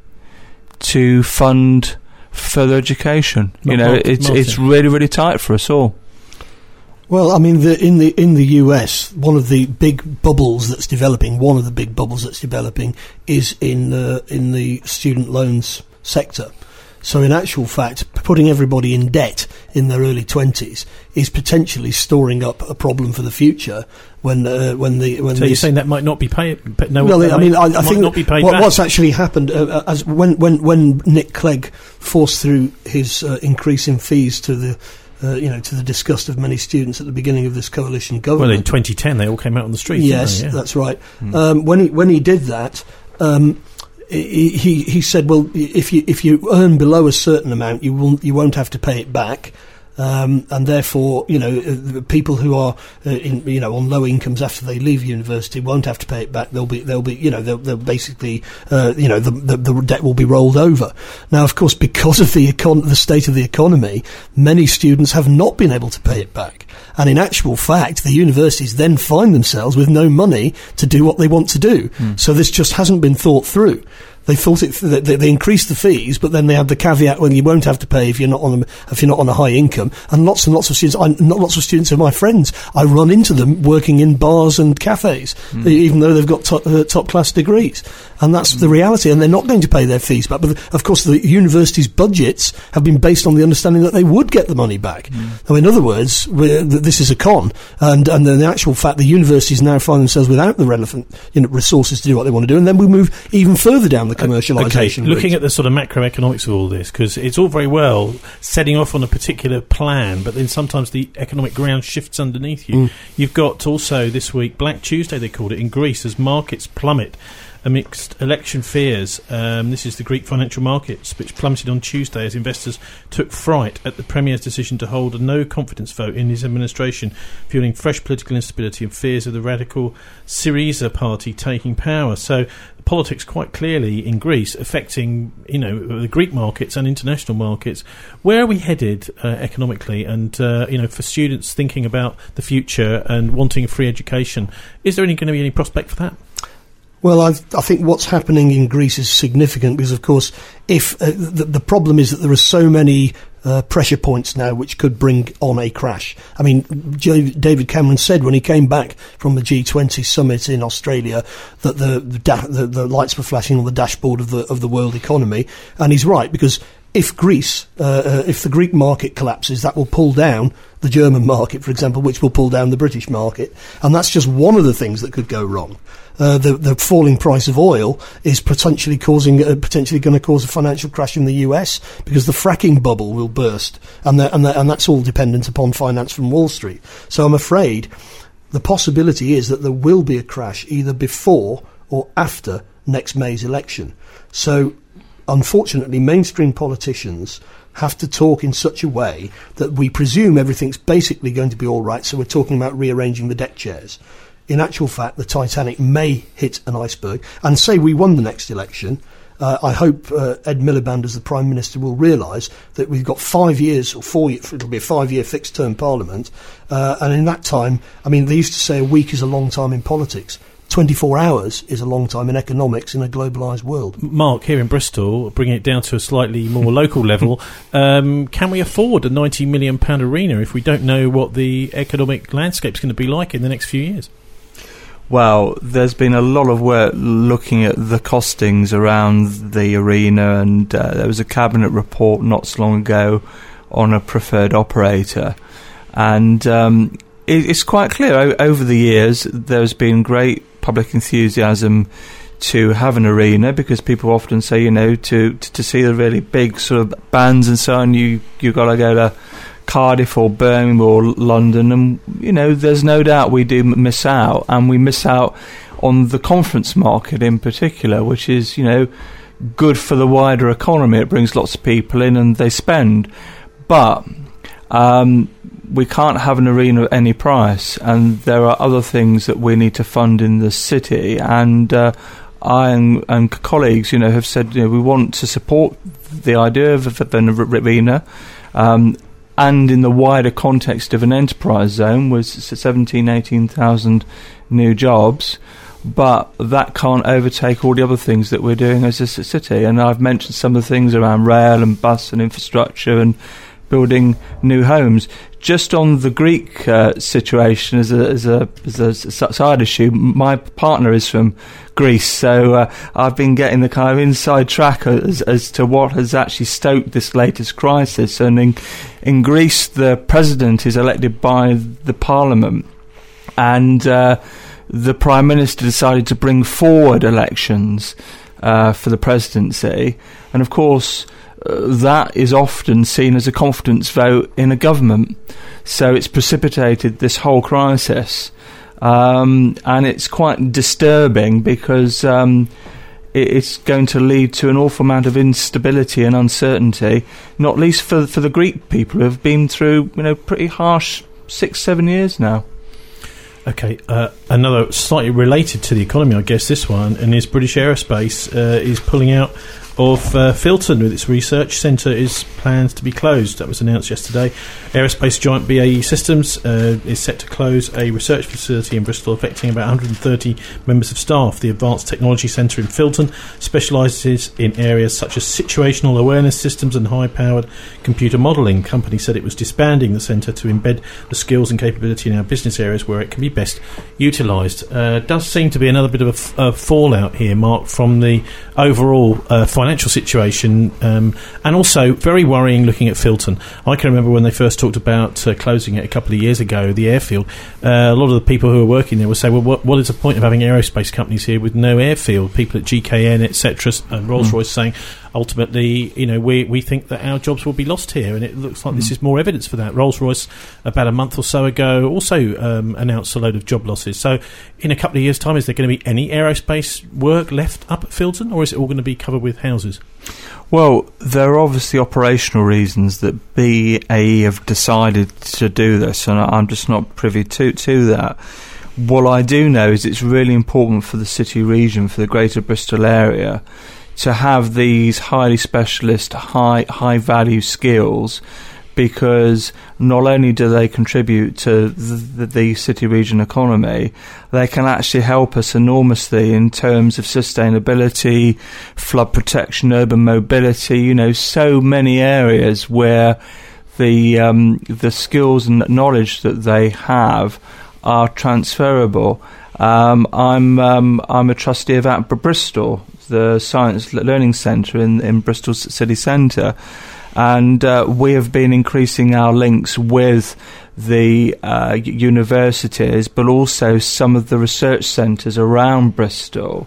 to fund further education. Not you know, multi- it's multi. it's really, really tight for us all. Well, I mean, the, in the in the U S, one of the big bubbles that's developing, one of the big bubbles that's developing, is in the in the student loans sector. So, in actual fact, putting everybody in debt in their early twenties is potentially storing up a problem for the future. When uh, when the when so you're saying that might not be paid? No, well, I mean, I, I think not be paid what, back. What's actually happened uh, as when when when Nick Clegg forced through his uh, increase in fees to the Uh, you know, to the disgust of many students at the beginning of this coalition government. Well, in twenty ten, they all came out on the streets. Yes, didn't they? Yeah. That's right. Mm. Um, when he when he did that, um, he, he he said, "Well, if you if you earn below a certain amount, you will you won't have to pay it back." Um, and therefore, you know, uh, people who are, uh, in, you know, on low incomes after they leave university won't have to pay it back. They'll be, they'll be, you know, they'll, they'll basically, uh, you know, the, the, the debt will be rolled over. Now, of course, because of the econ- the state of the economy, many students have not been able to pay it back. And in actual fact, the universities then find themselves with no money to do what they want to do. Mm. So this just hasn't been thought through. They thought it. They, they increased the fees, but then they had the caveat: well, you won't have to pay if you're not on a, if you're not on a high income. And lots and lots of students, I, not lots of students are my friends. I run into them working in bars and cafes, mm. even though they've got top, uh, top class degrees. And that's mm. the reality. And they're not going to pay their fees back. But of course, the universities' budgets have been based on the understanding that they would get the money back. Mm. Now, in other words, this is a con. And and in actual fact, the universities now find themselves without the relevant, you know, resources to do what they want to do. And then we move even further down the commercialisation. Okay, looking at the sort of macroeconomics of all this, because it's all very well setting off on a particular plan, but then sometimes the economic ground shifts underneath you. Mm. You've got also this week Black Tuesday, they called it, in Greece, as markets plummet amidst election fears. Um, this is the Greek financial markets, which plummeted on Tuesday as investors took fright at the Premier's decision to hold a no-confidence vote in his administration, fueling fresh political instability and fears of the radical Syriza party taking power. So politics quite clearly in Greece affecting, you know, the Greek markets and international markets. Where are we headed uh, economically? And, uh, you know, for students thinking about the future and wanting a free education, is there any going to be any prospect for that? Well, I've, I think what's happening in Greece is significant because, of course, if uh, the, the problem is that there are so many uh, pressure points now which could bring on a crash. I mean, J- David Cameron said when he came back from the G twenty summit in Australia that the the, da- the the lights were flashing on the dashboard of the of the world economy, and he's right, because if Greece, uh, uh, if the Greek market collapses, that will pull down the German market, for example, which will pull down the British market, and that's just one of the things that could go wrong. Uh, the, the falling price of oil is potentially causing, uh, potentially going to cause a financial crash in the U S because the fracking bubble will burst, and the, and, the, and that's all dependent upon finance from Wall Street. So I'm afraid the possibility is that there will be a crash either before or after next May's election. So, unfortunately, mainstream politicians have to talk in such a way that we presume everything's basically going to be all right, so we're talking about rearranging the deck chairs. In actual fact, the Titanic may hit an iceberg, and say we won the next election, uh, I hope uh, Ed Miliband as the Prime Minister will realise that we've got five years, or four years, it'll be a five-year fixed-term Parliament, uh, and in that time, I mean, they used to say a week is a long time in politics. twenty-four hours is a long time in economics in a globalised world. Mark, here in Bristol, bringing it down to a slightly more local level, um, can we afford a ninety million pound arena if we don't know what the economic landscape's going to be like in the next few years? Well, there's been a lot of work looking at the costings around the arena, and uh, there was a cabinet report not so long ago on a preferred operator, and um, it, it's quite clear o- over the years there's been great public enthusiasm to have an arena, because people often say, you know, to to, to see the really big sort of bands and so on, you you got to go to Cardiff or Birmingham or London, and you know, there's no doubt we do miss out, and we miss out on the conference market in particular, which is, you know, good for the wider economy. It brings lots of people in and they spend, but um, we can't have an arena at any price, and there are other things that we need to fund in the city, and uh, I and, and colleagues, you know, have said, you know, we want to support the idea of an arena, um, and in the wider context of an enterprise zone was seventeen, eighteen thousand new jobs, but that can't overtake all the other things that we're doing as a city. And I've mentioned some of the things around rail and bus and infrastructure and building new homes. Just on the Greek uh, situation as a, as a as a side issue, my partner is from Greece, so uh, I've been getting the kind of inside track as, as to what has actually stoked this latest crisis. And in, in Greece, the president is elected by the parliament, and uh, the prime minister decided to bring forward elections uh, for the presidency, and of course, Uh, that is often seen as a confidence vote in a government. So it's precipitated this whole crisis. Um, and it's quite disturbing, because um, it, it's going to lead to an awful amount of instability and uncertainty, not least for, for the Greek people who have been through, you know, pretty harsh six, seven years now. Okay, uh, another slightly related to the economy, I guess, this one, and is British Aerospace uh, is pulling out of uh, Filton with its research centre is planned to be closed. That was announced yesterday. Aerospace giant B A E Systems uh, is set to close a research facility in Bristol affecting about one hundred thirty members of staff. The Advanced Technology Centre in Filton specialises in areas such as situational awareness systems and high-powered computer modelling. The company said it was disbanding the centre to embed the skills and capability in our business areas where it can be best utilised. Uh, does seem to be another bit of a, f- a fallout here, Mark, from the overall uh, financial situation, um, and also very worrying looking at Filton. I can remember when they first talked about uh, closing it a couple of years ago, the airfield, uh, a lot of the people who are working there would say, well, what, what is the point of having aerospace companies here with no airfield? People at G K N, et cetera, and Rolls-Royce mm. saying, ultimately, you know, we, we think that our jobs will be lost here, and it looks like mm. this is more evidence for that. Rolls-Royce, about a month or so ago, also um, announced a load of job losses. So in a couple of years' time, is there going to be any aerospace work left up at Filton, or is it all going to be covered with houses? Well, there are obviously operational reasons that B A E have decided to do this, and I'm just not privy to, to that. What I do know is it's really important for the city region, for the Greater Bristol area, to have these highly specialist, high high value skills, because not only do they contribute to the, the city region economy, they can actually help us enormously in terms of sustainability, flood protection, urban mobility, you know, so many areas where the um, the skills and knowledge that they have are transferable. Um, I'm um, I'm a trustee of A P B A Bristol, the Science Learning Centre in, in Bristol City Centre, and uh, we have been increasing our links with the uh, universities, but also some of the research centres around Bristol,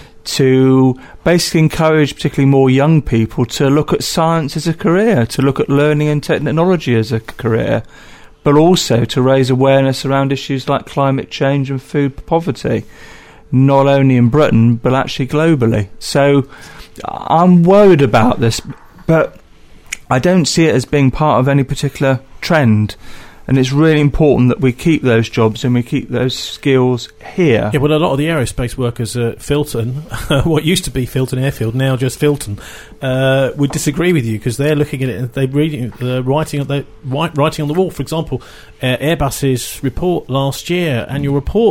to basically encourage particularly more young people to look at science as a career, to look at learning and technology as a career, but also to raise awareness around issues like climate change and food poverty, not only in Britain, but actually globally. So I'm worried about this, but I don't see it as being part of any particular trend. And it's really important that we keep those jobs and we keep those skills here. Yeah, well, a lot of the aerospace workers at Filton, what used to be Filton Airfield, now just Filton, uh, would disagree with you, because they're looking at it and they're reading, uh, writing, they're writing on the wall. For example, uh, Airbus's report last year, annual report,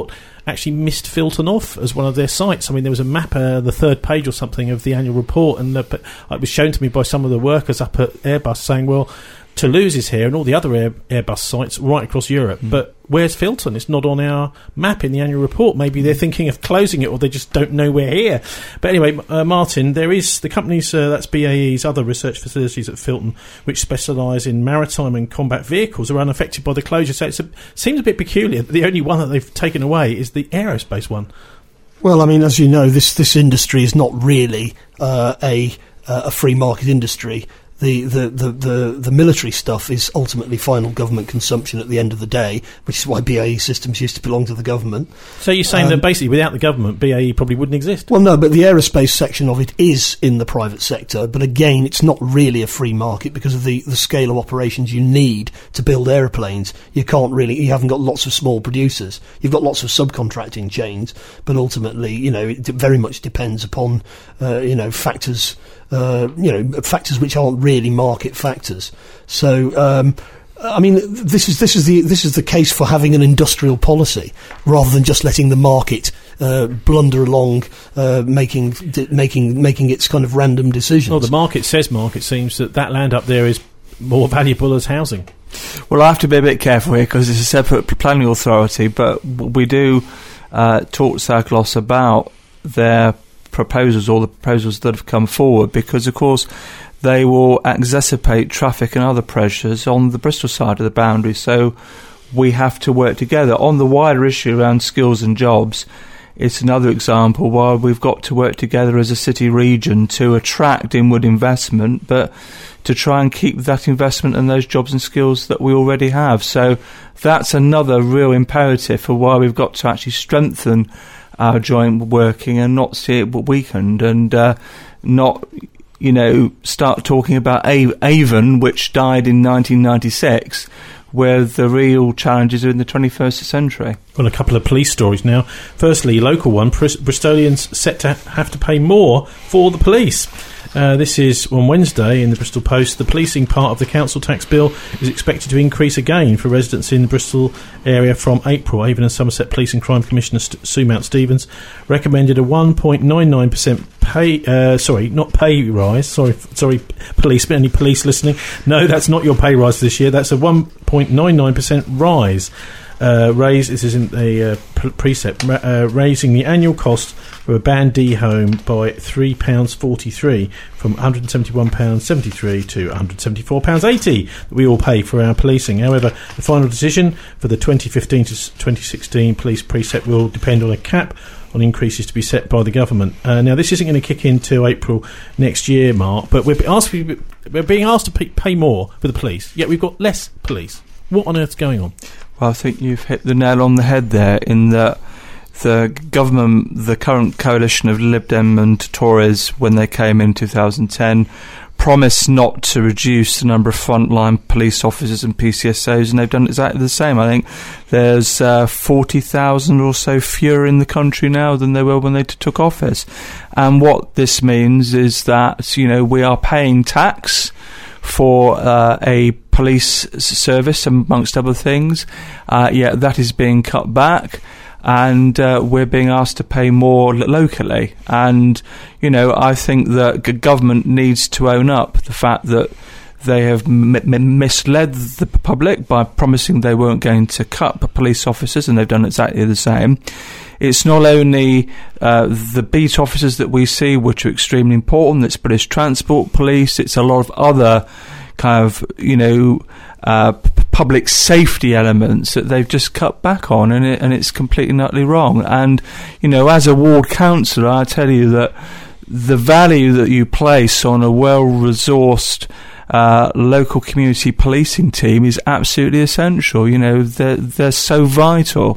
actually missed Filton off as one of their sites. I mean, there was a map, uh, the third page or something of the annual report, and uh, it was shown to me by some of the workers up at Airbus saying, well, Toulouse is here and all the other Air, Airbus sites right across Europe, mm. but where's Filton? It's not on our map in the annual report. Maybe they're thinking of closing it, or they just don't know we're here. But anyway, uh, Martin, there is the company's, uh, that's B A E's other research facilities at Filton, which specialise in maritime and combat vehicles, are unaffected by the closure. So it seems a bit peculiar that the only one that they've taken away is the aerospace one. Well, I mean, as you know, this, this industry is not really uh, a, uh, a free market industry. The, the, the, the, the military stuff is ultimately final government consumption at the end of the day, which is why B A E Systems used to belong to the government. So you're saying um, that basically without the government, B A E probably wouldn't exist? Well, no, but the aerospace section of it is in the private sector. But again, it's not really a free market because of the, the scale of operations you need to build aeroplanes. You can't really, you haven't got lots of small producers. You've got lots of subcontracting chains, but ultimately, you know, it very much depends upon, uh, you know, factors... Uh, you know, factors which aren't really market factors. So, um, I mean, this is this is the this is the case for having an industrial policy rather than just letting the market uh, blunder along, uh, making d- making making its kind of random decisions. Well, the market says, Mark, it seems that that land up there is more valuable as housing. Well, I have to be a bit careful here because it's a separate planning authority, but we do uh, talk to South Gloss about their proposals or the proposals that have come forward, because of course they will exacerbate traffic and other pressures on the Bristol side of the boundary, so we have to work together. On the wider issue around skills and jobs, it's another example where we've got to work together as a city region to attract inward investment, but to try and keep that investment and those jobs and skills that we already have. So that's another real imperative for why we've got to actually strengthen our joint working and not see it weakened, and uh, not, you know, start talking about A- Avon, which died in nineteen ninety-six, where the real challenges are in the twenty-first century. Well, a couple of police stories now. Firstly, local one, Br- Bristolians set to have to pay more for the police. Uh, this is on Wednesday in the Bristol Post. The policing part of the council tax bill is expected to increase again for residents in the Bristol area from April. Avon and Somerset Police and Crime Commissioner St- Sue Mount-Stevens recommended a one point nine nine percent pay, uh, sorry, not pay rise, sorry, sorry, police, but any police listening? No, that's not your pay rise this year. That's a one point nine nine percent rise. Uh, raise, this isn't a uh, p- precept, uh, raising the annual cost for a Band D home by three pounds forty-three from one hundred seventy-one pounds seventy-three to one hundred seventy-four pounds eighty that we all pay for our policing. However, the final decision for the twenty fifteen to twenty sixteen police precept will depend on a cap on increases to be set by the government. Uh, now, this isn't going to kick in till April next year, Mark, but we're, asked, we're being asked to pay, pay more for the police, yet we've got less police. What on earth's going on? Well, I think you've hit the nail on the head there, in that the government, the current coalition of Lib Dem and Tories, when they came in two thousand ten, promised not to reduce the number of frontline police officers and P C S Os, and they've done exactly the same. I think there's uh, forty thousand or so fewer in the country now than there were when they t- took office. And what this means is that, you know, we are paying tax for uh, a police service, amongst other things, uh, yet that is being cut back, and uh, we're being asked to pay more lo- locally. And, you know, I think that g- government needs to own up the fact that they have m- m- misled the public by promising they weren't going to cut police officers, and they've done exactly the same. It's not only uh, the beat officers that we see, which are extremely important. It's British Transport Police. It's a lot of other kind of, you know, uh, p- public safety elements that they've just cut back on, and, it, and it's completely and utterly wrong. And, you know, as a ward councillor, I tell you that the value that you place on a well-resourced Uh, local community policing team is absolutely essential. You know, they're, they're so vital.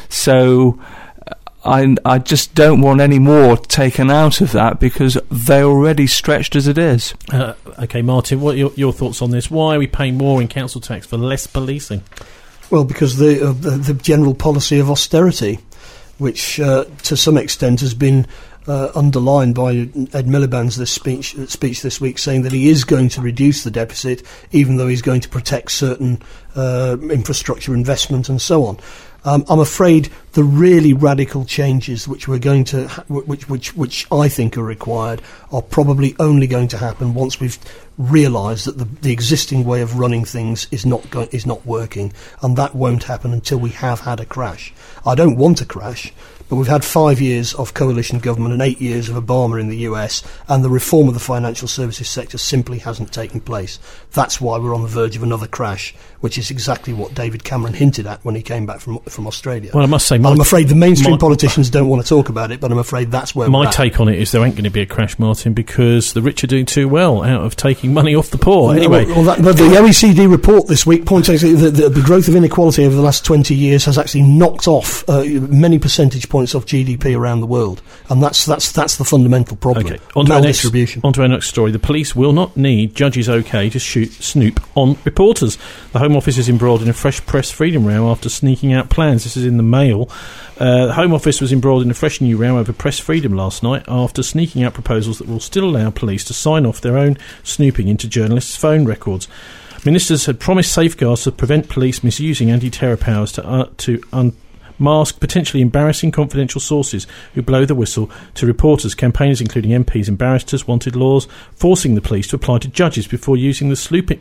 So I, I just don't want any more taken out of that, because they're already stretched as it is. Uh, OK, Martin, what are your, your thoughts on this? Why are we paying more in council tax for less policing? Well, because the, uh, the, the general policy of austerity, which uh, to some extent has been Uh, underlined by Ed Miliband's this speech, speech this week, saying that he is going to reduce the deficit, even though he's going to protect certain uh, infrastructure investment and so on. Um, I'm afraid the really radical changes which we're going to, ha- which which which I think are required, are probably only going to happen once we've realised that the, the existing way of running things is not go- is not working, and that won't happen until we have had a crash. I don't want a crash, but we've had five years of coalition government and eight years of Obama in the U S, and the reform of the financial services sector simply hasn't taken place. That's why we're on the verge of another crash, which is exactly what David Cameron hinted at when he came back from from Australia. Well, I must say, my, I'm afraid the mainstream my, politicians don't want to talk about it, but I'm afraid that's where my we're at. take on it is there ain't going to be a crash, Martin, because the rich are doing too well out of taking money off the poor. Well, anyway, well, that, but the O E C D report this week points out that the, the growth of inequality over the last twenty years has actually knocked off uh, many percentage points of G D P around the world, and that's that's that's the fundamental problem. Okay, on to, our next, Maldistribution. on to our next story. The police will not need judges okay to shoot snoop on reporters. The Home Office is embroiled in a fresh press freedom row after sneaking out plans. This is in the Mail. Uh, the Home Office was embroiled in a fresh new row over press freedom last night after sneaking out proposals that will still allow police to sign off their own snooping into journalists' phone records. Ministers had promised safeguards to prevent police misusing anti-terror powers to uh, to un- mask potentially embarrassing confidential sources who blow the whistle to reporters. Campaigners, including M Ps and barristers, wanted laws forcing the police to apply to judges before using the slooping...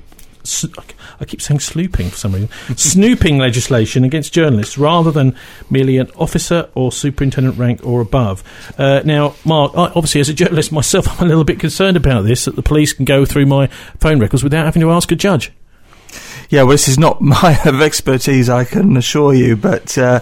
I keep saying slooping for some reason. Snooping legislation against journalists rather than merely an officer or superintendent rank or above. Uh, now, Mark, I, obviously as a journalist myself, I'm a little bit concerned about this, that the police can go through my phone records without having to ask a judge. Yeah, well, this is not my expertise, I can assure you, but uh,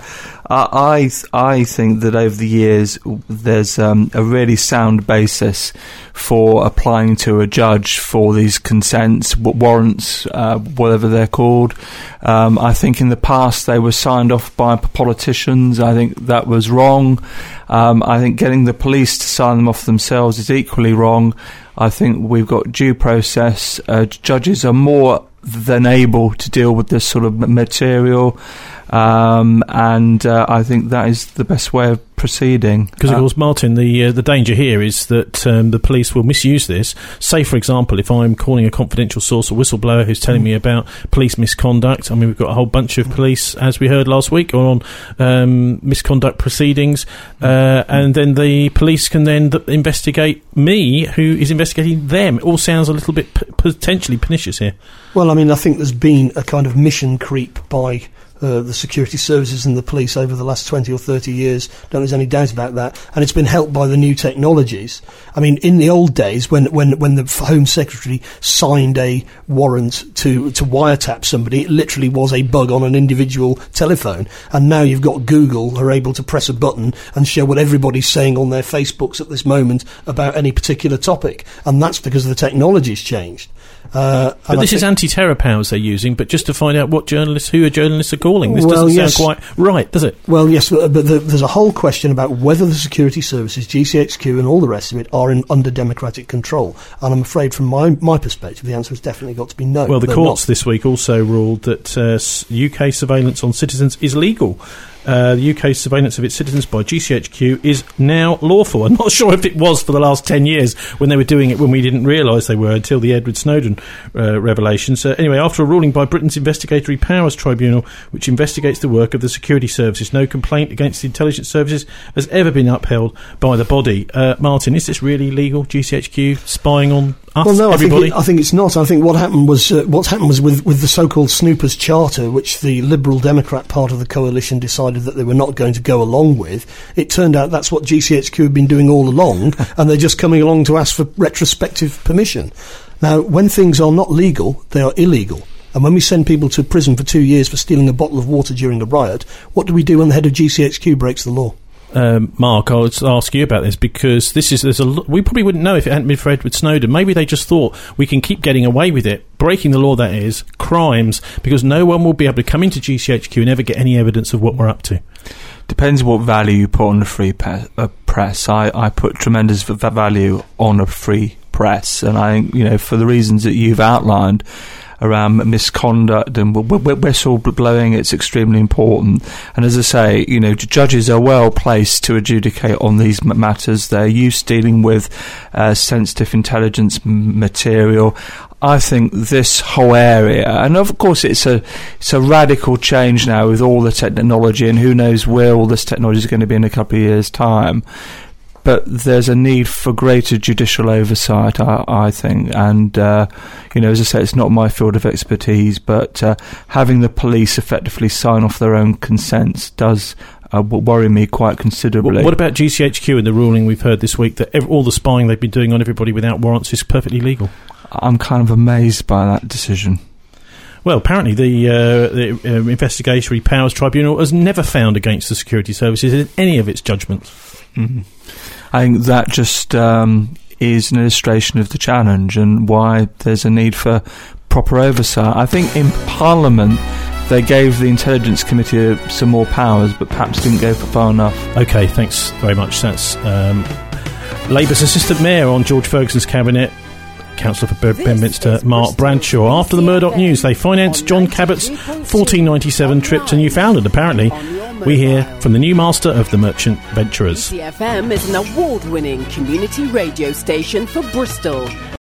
I I think that over the years there's um, a really sound basis for applying to a judge for these consents, warrants, uh, whatever they're called. Um, I think in the past they were signed off by politicians. I think that was wrong. Um, I think getting the police to sign them off themselves is equally wrong. I think we've got due process. Uh, judges are more than able to deal with this sort of material, um, and uh, I think that is the best way of proceeding. Because, of uh, course, Martin, the uh, the danger here is that um, the police will misuse this. Say, for example, if I'm calling a confidential source, a whistleblower who's telling me about police misconduct. I mean, we've got a whole bunch of police, as we heard last week, on um, misconduct proceedings, uh, and then the police can then th- investigate me, who is investigating them. It all sounds a little bit p- potentially pernicious here. Well, I mean, I think there's been a kind of mission creep by uh, the security services and the police over the last twenty or thirty years. Don't think there's any doubt about that. And it's been helped by the new technologies. I mean, in the old days, when, when, when the Home Secretary signed a warrant to, to wiretap somebody, it literally was a bug on an individual telephone. And now you've got Google who are able to press a button and show what everybody's saying on their Facebooks at this moment about any particular topic. And that's because the technology's changed. Uh, but this is anti-terror powers they're using, but just to find out what journalists, who a journalists are calling. This well, doesn't yes. sound quite right, does it? Well, yes, but, but the, there's a whole question about whether the security services, G C H Q and all the rest of it, are in under democratic control. And I'm afraid from my my perspective, the answer has definitely got to be no. Well, the They're courts not. this week also ruled that uh, U K surveillance on citizens is legal. Uh, the U K's surveillance of its citizens by G C H Q is now lawful. I'm not sure if it was for the last ten years when they were doing it when we didn't realise they were until the Edward Snowden uh, revelations. Uh, anyway, after a ruling by Britain's Investigatory Powers Tribunal, which investigates the work of the security services, no complaint against the intelligence services has ever been upheld by the body. Uh, Martin, is this really legal, G C H Q spying on us, well, no, everybody? I think, it, I think it's not. I think what happened was uh, what's happened was with, with the so-called Snoopers Charter, which the Liberal Democrat part of the coalition decided that they were not going to go along with. It turned out that's what G C H Q had been doing all along, and they're just coming along to ask for retrospective permission. Now, when things are not legal, they are illegal. And when we send people to prison for two years for stealing a bottle of water during a riot, what do we do when the head of G C H Q breaks the law? Um, Mark, I would ask you about this because this is there's a lo- we probably wouldn't know if it hadn't been for Edward Snowden. Maybe they just thought we can keep getting away with it, breaking the law, that is, crimes, because no one will be able to come into G C H Q and ever get any evidence of what we're up to. Depends what value you put on the free pe- uh, press. I, I put tremendous v- value on a free press, and I, you know, for the reasons that you've outlined around misconduct and w- w- whistle blowing, it's extremely important. And as I say, you know, judges are well placed to adjudicate on these m- matters. They're used to dealing with uh, sensitive intelligence m- material. I think this whole area, and of course it's a it's a radical change now with all the technology, and who knows where all this technology is going to be in a couple of years' time. But there's a need for greater judicial oversight, I, I think. And, uh, you know, as I say, it's not my field of expertise, but uh, having the police effectively sign off their own consents does uh, worry me quite considerably. What about G C H Q and the ruling we've heard this week that ev- all the spying they've been doing on everybody without warrants is perfectly legal? I'm kind of amazed by that decision. Well, apparently the, uh, the uh, Investigatory Powers Tribunal has never found against the security services in any of its judgments. Mm-hmm. I think that just um, is an illustration of the challenge and why there's a need for proper oversight. I think in Parliament they gave the Intelligence Committee uh, some more powers, but perhaps didn't go for far enough. OK, thanks very much. That's um, Labour's Assistant Mayor on George Ferguson's cabinet, Councillor for Bedminster, Mark Bradshaw. After the Murdoch news, they financed John Cabot's fourteen ninety-seven trip to Newfoundland. Apparently, we hear from the new master of the Merchant Venturers. B C F M is an award-winning community radio station for Bristol.